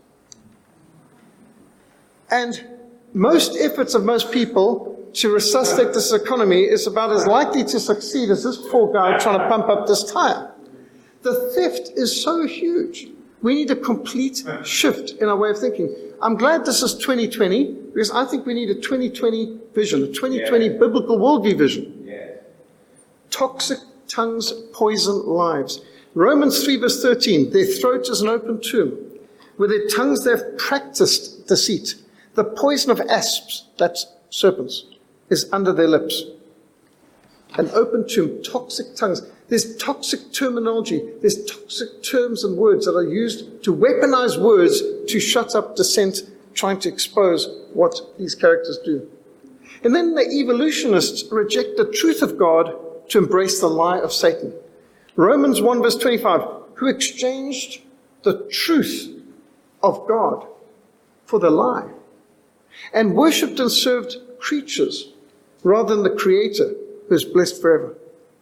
A: And most efforts of most people to resuscitate this economy is about as likely to succeed as this poor guy trying to pump up this tire. The theft is so huge. We need a complete shift in our way of thinking. I'm glad this is twenty twenty, because I think we need a twenty twenty vision, a twenty twenty yeah. biblical worldview vision. Yeah. Toxic tongues poison lives. Romans three verse thirteen, their throat is an open tomb. With their tongues they've practiced deceit. The poison of asps, that's serpents, is under their lips. An open tomb, toxic tongues. There's toxic terminology. There's toxic terms and words that are used to weaponize words to shut up dissent, trying to expose what these characters do. And then the evolutionists reject the truth of God to embrace the lie of Satan. Romans one verse twenty-five, who exchanged the truth of God for the lie, and worshipped and served creatures rather than the Creator, who is blessed forever.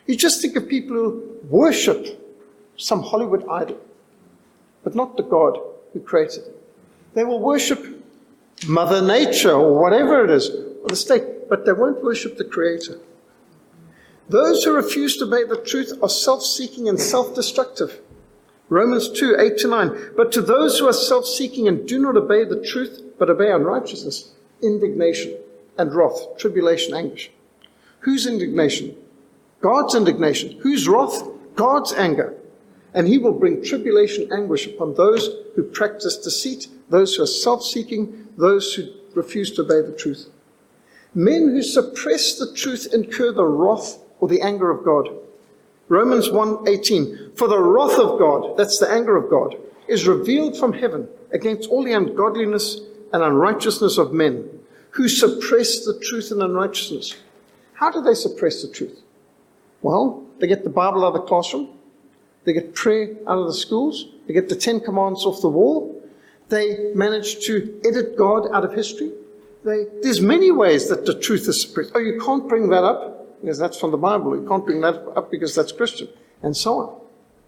A: You just think of people who worship some Hollywood idol, but not the God who created it. They will worship Mother Nature or whatever it is, or the state, but they won't worship the Creator. Those who refuse to obey the truth are self-seeking and self-destructive. Romans two, eight to nine. But to those who are self-seeking and do not obey the truth, but obey unrighteousness, indignation and wrath, tribulation, anguish. Whose indignation? God's indignation. Whose wrath? God's anger. And he will bring tribulation, anguish upon those who practice deceit, those who are self-seeking, those who refuse to obey the truth. Men who suppress the truth incur the wrath or the anger of God. Romans one eighteen. For the wrath of God, that's the anger of God, is revealed from heaven against all the ungodliness and unrighteousness of men who suppress the truth and unrighteousness. How do they suppress the truth? Well, they get the Bible out of the classroom. They get prayer out of the schools. They get the Ten Commandments off the wall. They manage to edit God out of history. They, there's many ways that the truth is suppressed. Oh, you can't bring that up because that's from the Bible. You can't bring that up because that's Christian, and so on.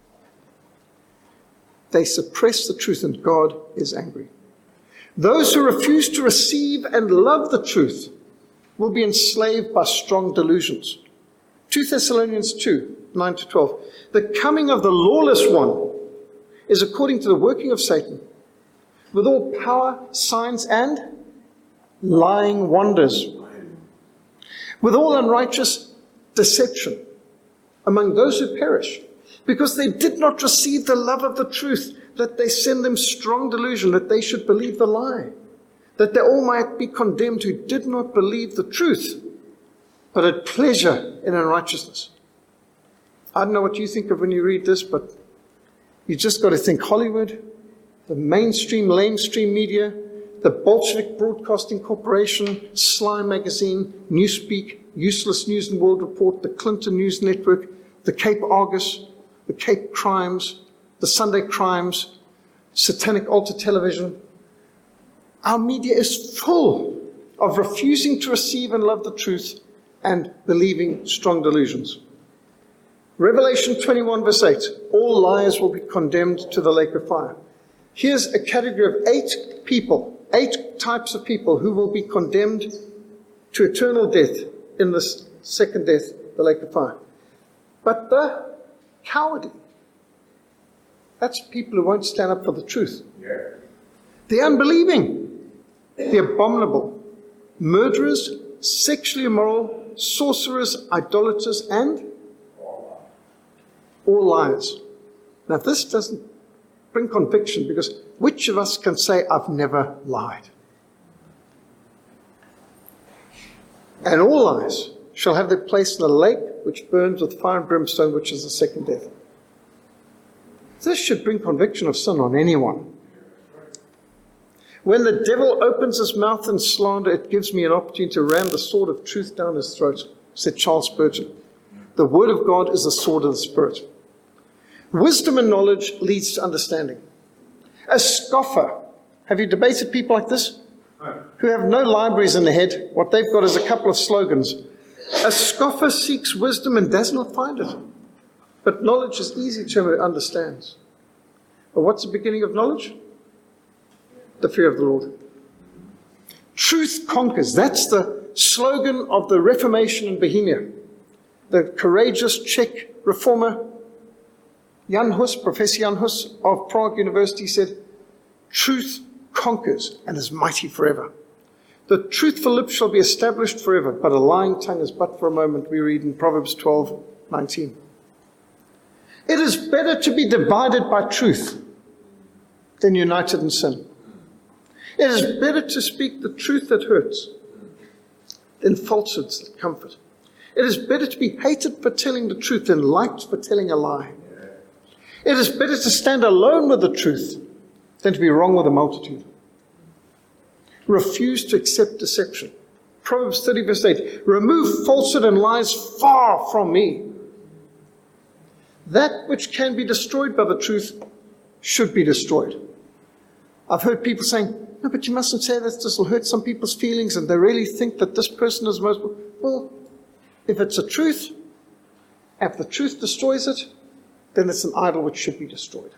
A: They suppress the truth, and God is angry. Those who refuse to receive and love the truth will be enslaved by strong delusions. Second Thessalonians two, nine to twelve. The coming of the lawless one is according to the working of Satan, with all power, signs, and lying wonders, with all unrighteous deception among those who perish, because they did not receive the love of the truth, that they send them strong delusion, that they should believe the lie, that they all might be condemned who did not believe the truth, but had pleasure in unrighteousness. I don't know what you think of when you read this, but you just got to think Hollywood, the mainstream, lamestream media, the Bolshevik Broadcasting Corporation, Sly Magazine, Newspeak, Useless News and World Report, the Clinton News Network, the Cape Argus, the Cape Crimes, the Sunday Crimes, Satanic Altar Television. Our media is full of refusing to receive and love the truth and believing strong delusions. Revelation twenty-one verse eight, all liars will be condemned to the lake of fire. Here's a category of eight people, eight types of people who will be condemned to eternal death in this second death, the lake of fire. But the cowardly, that's people who won't stand up for the truth. Yeah. The unbelieving, the abominable, murderers, sexually immoral, sorcerers, idolaters, and all liars. Now, this doesn't bring conviction, because which of us can say, I've never lied? And all lies shall have their place in the lake which burns with fire and brimstone, which is the second death. This should bring conviction of sin on anyone. When the devil opens his mouth in slander, it gives me an opportunity to ram the sword of truth down his throat, said Charles Spurgeon. The word of God is the sword of the Spirit. Wisdom and knowledge leads to understanding. A scoffer, have you debated people like this? Who have no libraries in their head. What they've got is a couple of slogans. A scoffer seeks wisdom and does not find it. But knowledge is easy to him who understands. But what's the beginning of knowledge? The fear of the Lord. Truth conquers. That's the slogan of the Reformation in Bohemia. The courageous Czech reformer Jan Hus, Professor Jan Hus of Prague University, said, truth conquers and is mighty forever. The truthful lips shall be established forever, but a lying tongue is but for a moment, we read in Proverbs twelve nineteen. It is better to be divided by truth than united in sin. It is better to speak the truth that hurts than falsehoods that comfort. It is better to be hated for telling the truth than liked for telling a lie. It is better to stand alone with the truth than to be wrong with a multitude. Refuse to accept deception. Proverbs thirty verse eight, remove falsehood and lies far from me. That which can be destroyed by the truth should be destroyed. I've heard people saying, no, but you mustn't say that, this will hurt some people's feelings, and they really think that this person is most... Well, if it's a truth, If the truth destroys it, then it's an idol which should be destroyed.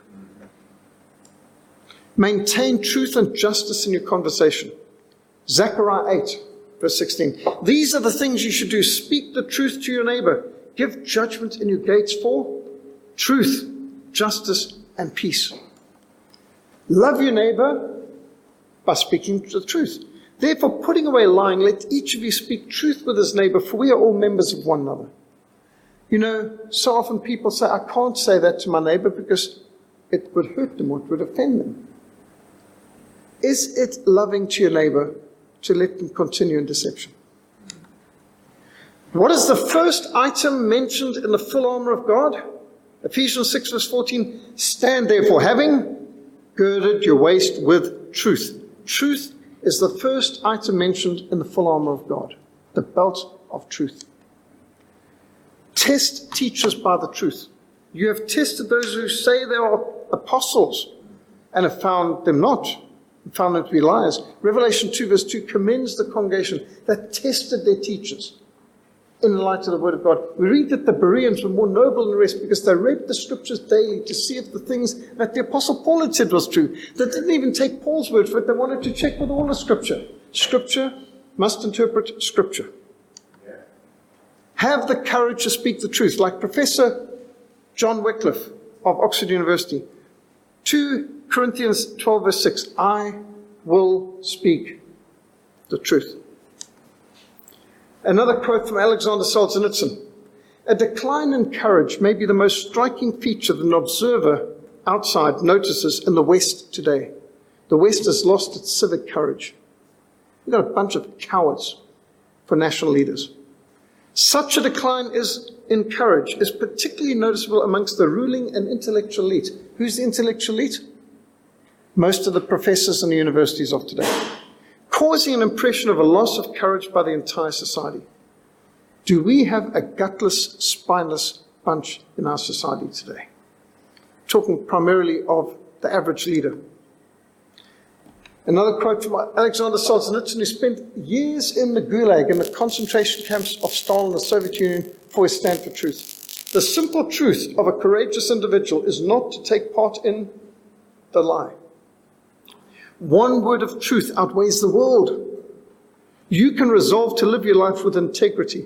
A: Maintain truth and justice in your conversation. Zechariah eight, verse sixteen. These are the things you should do. Speak the truth to your neighbor. Give judgment in your gates for truth, justice, and peace. Love your neighbor by speaking the truth. Therefore, putting away lying, let each of you speak truth with his neighbor, for we are all members of one another. You know, so often people say, I can't say that to my neighbor because it would hurt them or it would offend them. Is it loving to your neighbor to let them continue in deception? What is the first item mentioned in the full armor of God? Ephesians six, verse fourteen. Stand therefore, having girded your waist with truth. Truth is the first item mentioned in the full armor of God, the belt of truth. Test teachers by the truth. You have tested those who say they are apostles and have found them not, and found them to be liars. Revelation two, verse two commends the congregation that tested their teachers in the light of the word of God. We read that the Bereans were more noble than the rest because they read the scriptures daily to see if the things that the apostle Paul had said was true. They didn't even take Paul's word for it. They wanted to check with all the scripture. Scripture must interpret scripture. Have the courage to speak the truth, like Professor John Wycliffe of Oxford University. Second Corinthians twelve, verse six. I will speak the truth. Another quote from Alexander Solzhenitsyn. A decline in courage may be the most striking feature that an observer outside notices in the West today. The West has lost its civic courage. We've got a bunch of cowards for national leaders. Such a decline is in courage is particularly noticeable amongst the ruling and intellectual elite. Who's the intellectual elite? Most of the professors in the universities of today. Causing an impression of a loss of courage by the entire society. Do we have a gutless, spineless bunch in our society today? Talking primarily of the average leader. Another quote from Alexander Solzhenitsyn, who spent years in the Gulag, in the concentration camps of Stalin and the Soviet Union, for his stand for truth. The simple truth of a courageous individual is not to take part in the lie. One word of truth outweighs the world. You can resolve to live your life with integrity.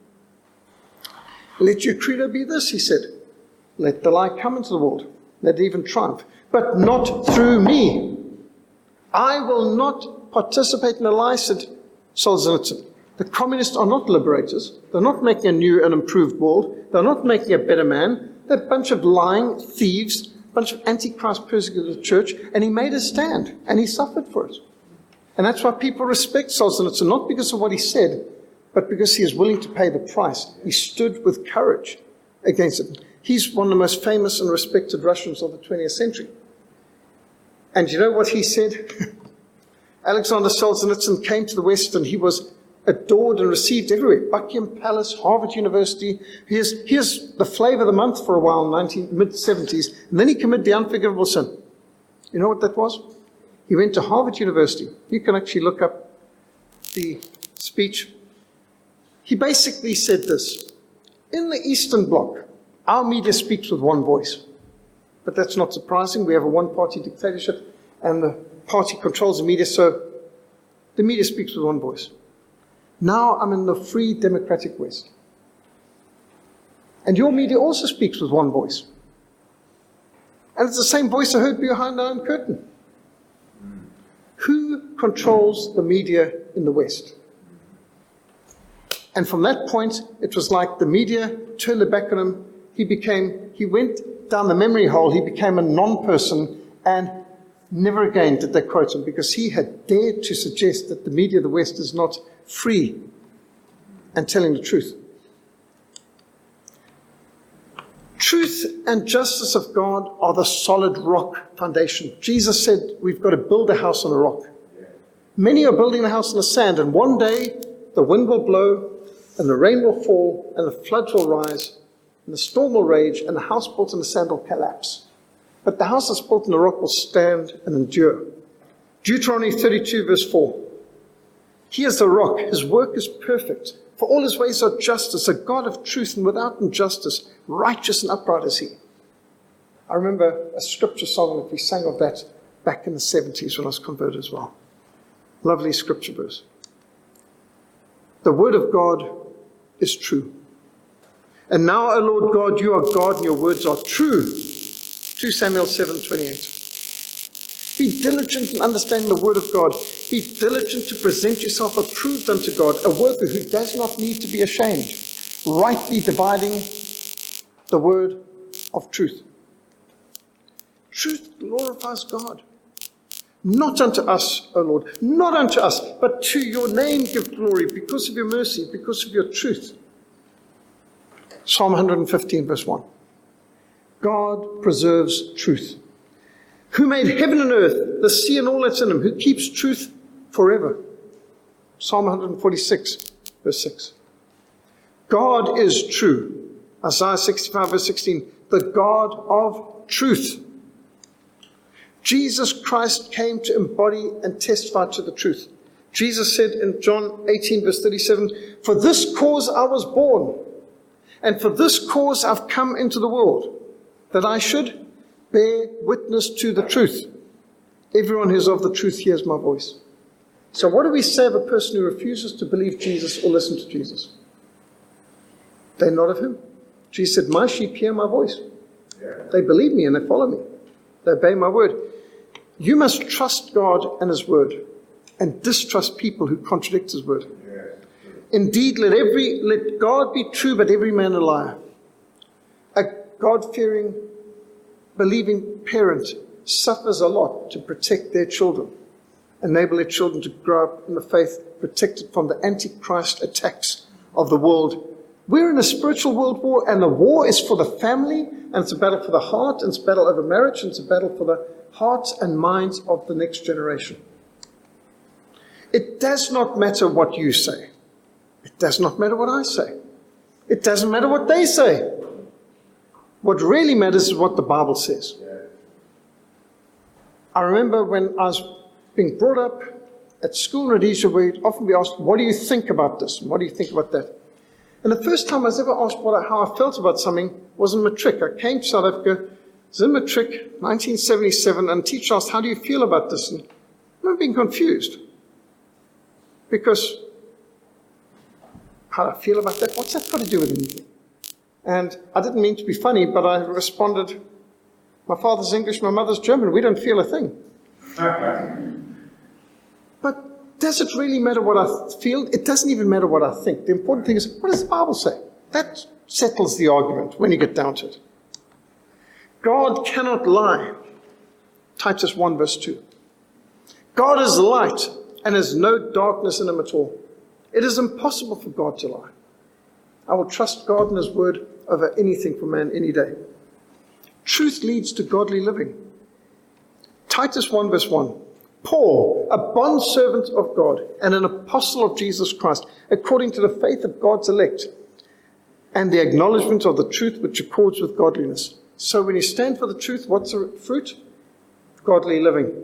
A: Let your credo be this, he said. Let the lie come into the world. Let it even triumph. But not through me. I will not participate in a lie, said Solzhenitsyn. The communists are not liberators. They're not making a new and improved world. They're not making a better man. They're a bunch of lying thieves, a bunch of antichrist persecutors of the church, and he made a stand, and he suffered for it. And that's why people respect Solzhenitsyn, not because of what he said, but because he is willing to pay the price. He stood with courage against it. He's one of the most famous and respected Russians of the twentieth century. And you know what he said? Alexander Solzhenitsyn came to the West and he was adored and received everywhere. Buckingham Palace, Harvard University. Here's, here's the flavor of the month for a while, mid seventies. And then he committed the unforgivable sin. You know what that was? He went to Harvard University. You can actually look up the speech. He basically said this. In the Eastern Bloc, our media speaks with one voice. But that's not surprising. We have a one-party dictatorship, and the party controls the media, so the media speaks with one voice. Now I'm in the free democratic West. And your media also speaks with one voice. And it's the same voice I heard behind the Iron Curtain. Who controls the media in the West? And from that point, it was like the media turned their back on him. He became, he went down the memory hole, he became a non-person, and never again did they quote him, because he had dared to suggest that the media of the West is not free and telling the truth. Truth and justice of God are the solid rock foundation. Jesus said we've got to build a house on a rock. Many are building a house on the sand, and one day the wind will blow, and the rain will fall, and the floods will rise, and the storm will rage, and the house built on the sand will collapse. But the house that's built on the rock will stand and endure. Deuteronomy thirty-two, verse four. He is the rock. His work is perfect. For all his ways are justice, a God of truth and without injustice, righteous and upright is he. I remember a scripture song that we sang of that back in the seventies when I was converted as well. Lovely scripture verse. The word of God is true. And now, O Lord God, you are God and your words are true. Second Samuel seven twenty-eight. Be diligent in understanding the word of God. Be diligent to present yourself approved unto God, a worker who does not need to be ashamed, rightly dividing the word of truth. Truth glorifies God. Not unto us, O Lord, not unto us, but to your name give glory because of your mercy, because of your truth. Psalm one fifteen, verse one. God preserves truth. Who made heaven and earth, the sea and all that's in them, who keeps truth forever. Psalm one forty-six, verse six. God is true. Isaiah sixty-five, verse sixteen. The God of truth. Jesus Christ came to embody and testify to the truth. Jesus said in John eighteen, verse thirty-seven, for this cause I was born, and for this cause I've come into the world, that I should bear witness to the truth. Everyone who's of the truth hears my voice. So what do we say of a person who refuses to believe Jesus or listen to Jesus? They're not of him. Jesus said, my sheep hear my voice. They believe me and they follow me. They obey my word. You must trust God and his word and distrust people who contradict his word. Indeed, let every let God be true, but every man a liar. A God-fearing, believing parent suffers a lot to protect their children, enable their children to grow up in the faith, protected from the antichrist attacks of the world. We're in a spiritual world war, and the war is for the family, and it's a battle for the heart, and it's a battle over marriage, and it's a battle for the hearts and minds of the next generation. It does not matter what you say. It does not matter what I say. It doesn't matter what they say. What really matters is what the Bible says. I remember when I was being brought up at school in Rhodesia, we'd often be asked, what do you think about this? And what do you think about that? And the first time I was ever asked what I, how I felt about something was in matric. I came to South Africa, I was in matric, nineteen seventy-seven, and the teacher asked, how do you feel about this? And I remember being confused. Because, how do I feel about that? What's that got to do with anything? And I didn't mean to be funny, but I responded, my father's English, my mother's German. We don't feel a thing. But does it really matter what I feel? It doesn't even matter what I think. The important thing is, what does the Bible say? That settles the argument when you get down to it. God cannot lie. Titus one, verse two. God is light, and there's no darkness in him at all. It is impossible for God to lie. I will trust God and his word over anything for man any day. Truth leads to godly living. Titus one, verse one. Paul, a bondservant of God and an apostle of Jesus Christ, according to the faith of God's elect and the acknowledgement of the truth which accords with godliness. So when you stand for the truth, what's the fruit? Godly living.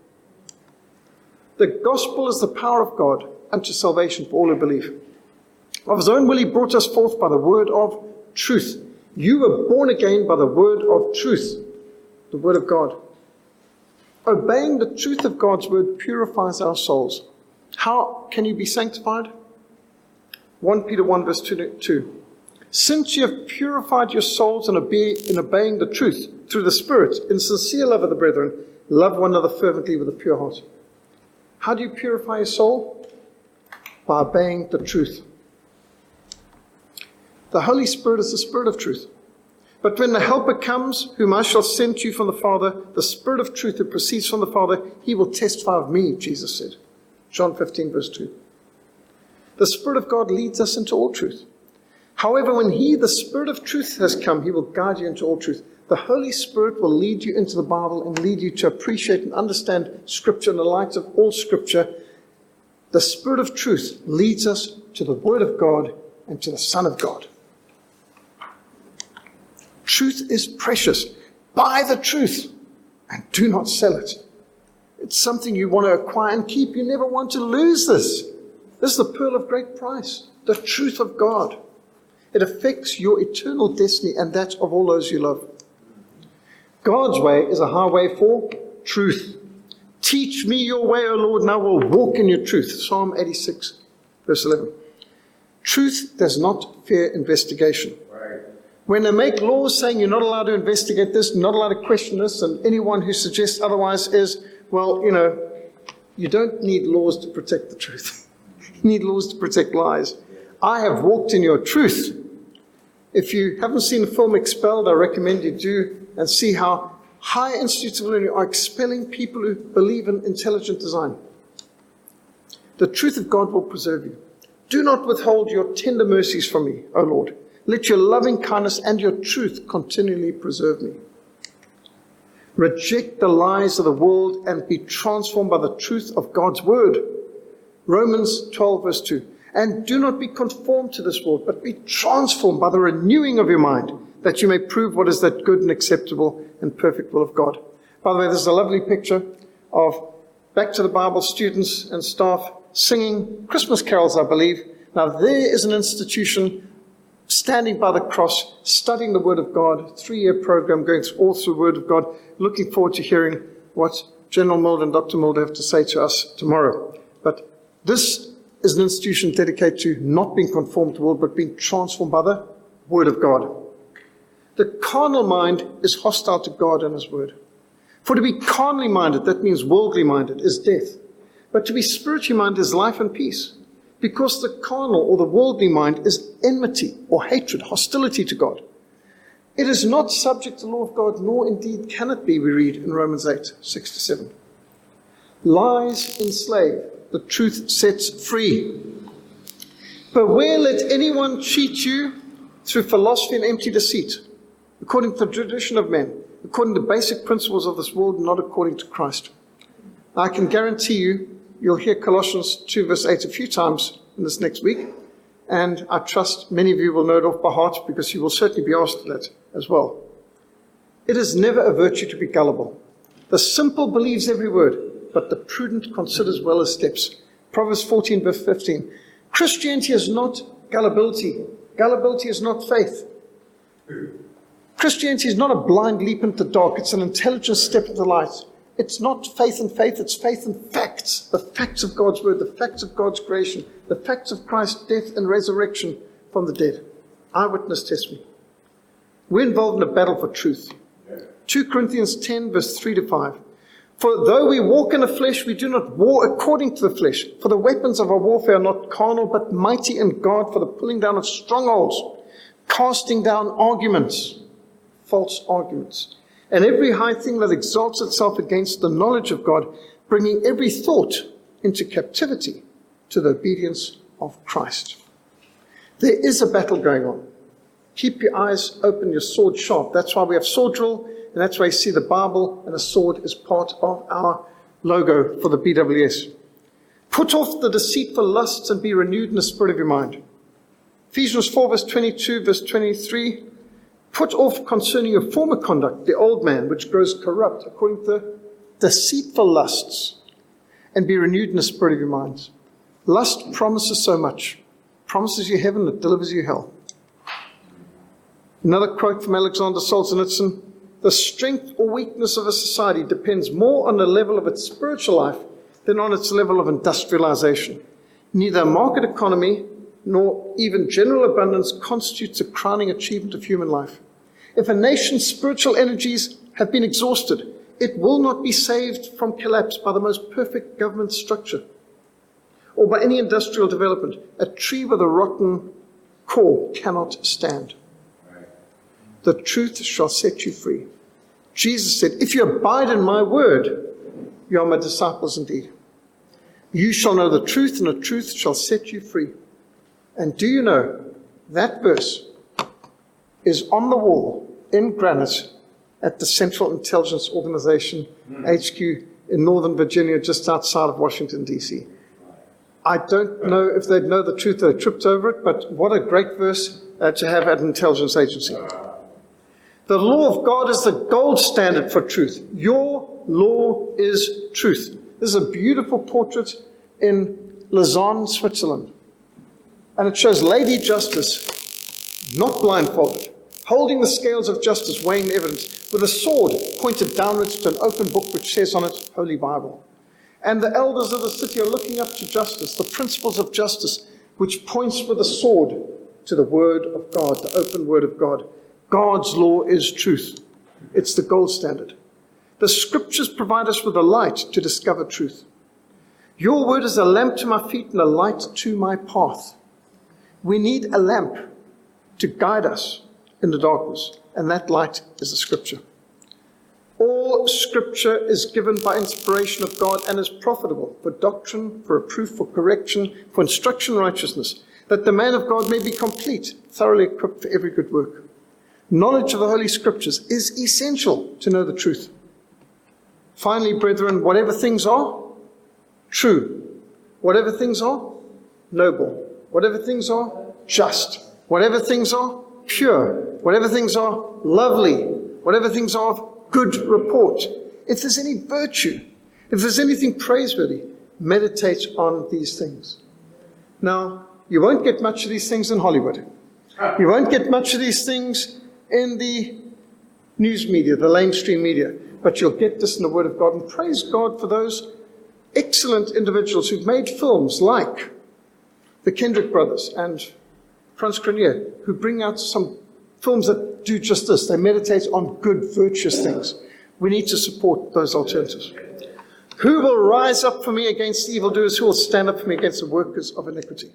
A: The gospel is the power of God unto salvation for all who believe. Of his own will he brought us forth by the word of truth. You were born again by the word of truth, the word of God. Obeying the truth of God's word purifies our souls. How can you be sanctified? First Peter one, verse two. Since you have purified your souls in, obey, in obeying the truth through the Spirit, in sincere love of the brethren, love one another fervently with a pure heart. How do you purify your soul? By obeying the truth. The Holy Spirit is the Spirit of truth. But when the Helper comes, whom I shall send to you from the Father, the Spirit of truth that proceeds from the Father, he will testify of me, Jesus said. John fifteen, verse two. The Spirit of God leads us into all truth. However, when he, the Spirit of truth, has come, he will guide you into all truth. The Holy Spirit will lead you into the Bible and lead you to appreciate and understand Scripture in the light of all Scripture. The Spirit of truth leads us to the Word of God and to the Son of God. Truth is precious. Buy the truth and do not sell it. It's something you want to acquire and keep. You never want to lose this. This is the pearl of great price, the truth of God. It affects your eternal destiny and that of all those you love. God's way is a highway for truth. Teach me your way, O Lord, and I will walk in your truth. Psalm eighty-six, verse eleven. Truth does not fear investigation. Right. When they make laws saying you're not allowed to investigate this, not allowed to question this, and anyone who suggests otherwise is, well, you know, you don't need laws to protect the truth. You need laws to protect lies. I have walked in your truth. If you haven't seen the film Expelled, I recommend you do, and see how higher institutes of learning are expelling people who believe in intelligent design. The truth of God will preserve you. Do not withhold your tender mercies from me, O Lord. Let your loving kindness and your truth continually preserve me. Reject the lies of the world and be transformed by the truth of God's word. Romans twelve, verse two. And do not be conformed to this world, but be transformed by the renewing of your mind, that you may prove what is that good and acceptable and perfect will of God. By the way, this is a lovely picture of Back to the Bible students and staff singing Christmas carols, I believe. Now, there is an institution standing by the cross, studying the Word of God, three-year program going all through the Word of God. Looking forward to hearing what General Mulder and Doctor Mulder have to say to us tomorrow. But this is an institution dedicated to not being conformed to the world, but being transformed by the Word of God. The carnal mind is hostile to God and His Word. For to be carnally minded, that means worldly minded, is death. But to be spiritually minded is life and peace. Because the carnal or the worldly mind is enmity or hatred, hostility to God. It is not subject to the law of God, nor indeed can it be, we read in Romans eight, six to seven. Lies enslave, the truth sets free. Beware let anyone cheat you through philosophy and empty deceit, according to the tradition of men, according to basic principles of this world, not according to Christ. I can guarantee you, you'll hear Colossians two, verse eight a few times in this next week, and I trust many of you will know it off by heart, because you will certainly be asked that as well. It is never a virtue to be gullible. The simple believes every word, but the prudent considers well his steps. Proverbs fourteen, verse fifteen. Christianity is not gullibility. Gullibility is not faith. Christianity is not a blind leap into the dark. It's an intelligent step into light. It's not faith in faith, it's faith in facts. The facts of God's word, the facts of God's creation, the facts of Christ's death and resurrection from the dead. Eyewitness testimony. We're involved in a battle for truth. Second Corinthians ten, verse three to five. For though we walk in the flesh, we do not war according to the flesh. For the weapons of our warfare are not carnal, but mighty in God for the pulling down of strongholds, casting down arguments, false arguments, and every high thing that exalts itself against the knowledge of God, bringing every thought into captivity to the obedience of Christ. There is a battle going on. Keep your eyes open, your sword sharp. That's why we have sword drill, and that's why you see the Bible and a sword is part of our logo for the B W S. Put off the deceitful lusts and be renewed in the spirit of your mind. Ephesians four, verse twenty-two, verse twenty-three. Put off concerning your former conduct, the old man, which grows corrupt according to deceitful lusts, and be renewed in the spirit of your minds. Lust promises so much. Promises you heaven, it delivers you hell. Another quote from Alexander Solzhenitsyn. The strength or weakness of a society depends more on the level of its spiritual life than on its level of industrialization. Neither market economy nor even general abundance constitutes a crowning achievement of human life. If a nation's spiritual energies have been exhausted, it will not be saved from collapse by the most perfect government structure or by any industrial development. A tree with a rotten core cannot stand. The truth shall set you free. Jesus said, if you abide in my word, you are my disciples indeed. You shall know the truth, and the truth shall set you free. And do you know that verse is on the wall in granite at the Central Intelligence Organization, mm. H Q in Northern Virginia, just outside of Washington, D C. I don't know if they'd know the truth, they tripped over it, but what a great verse uh, to have at an intelligence agency. The law of God is the gold standard for truth. Your law is truth. This is a beautiful portrait in Lausanne, Switzerland. And it shows Lady Justice, not blindfolded, holding the scales of justice, weighing evidence, with a sword pointed downwards to an open book which says on it, Holy Bible. And the elders of the city are looking up to justice, the principles of justice, which points with a sword to the word of God, the open word of God. God's law is truth. It's the gold standard. The scriptures provide us with a light to discover truth. Your word is a lamp to my feet and a light to my path. We need a lamp to guide us in the darkness, and that light is the scripture. All scripture is given by inspiration of God and is profitable for doctrine, for reproof, for correction, for instruction in righteousness, that the man of God may be complete, thoroughly equipped for every good work. Knowledge of the Holy Scriptures is essential to know the truth. Finally, brethren, whatever things are true, whatever things are noble, whatever things are just, whatever things are pure, whatever things are lovely, whatever things are of good report, if there's any virtue, if there's anything praiseworthy, meditate on these things. Now, you won't get much of these things in Hollywood. You won't get much of these things in the news media, the mainstream media, but you'll get this in the Word of God. And praise God for those excellent individuals who've made films like the Kendrick brothers and Frans Cronje, who bring out some films that do just this. They meditate on good, virtuous things. We need to support those alternatives. Who will rise up for me against evildoers? Who will stand up for me against the workers of iniquity?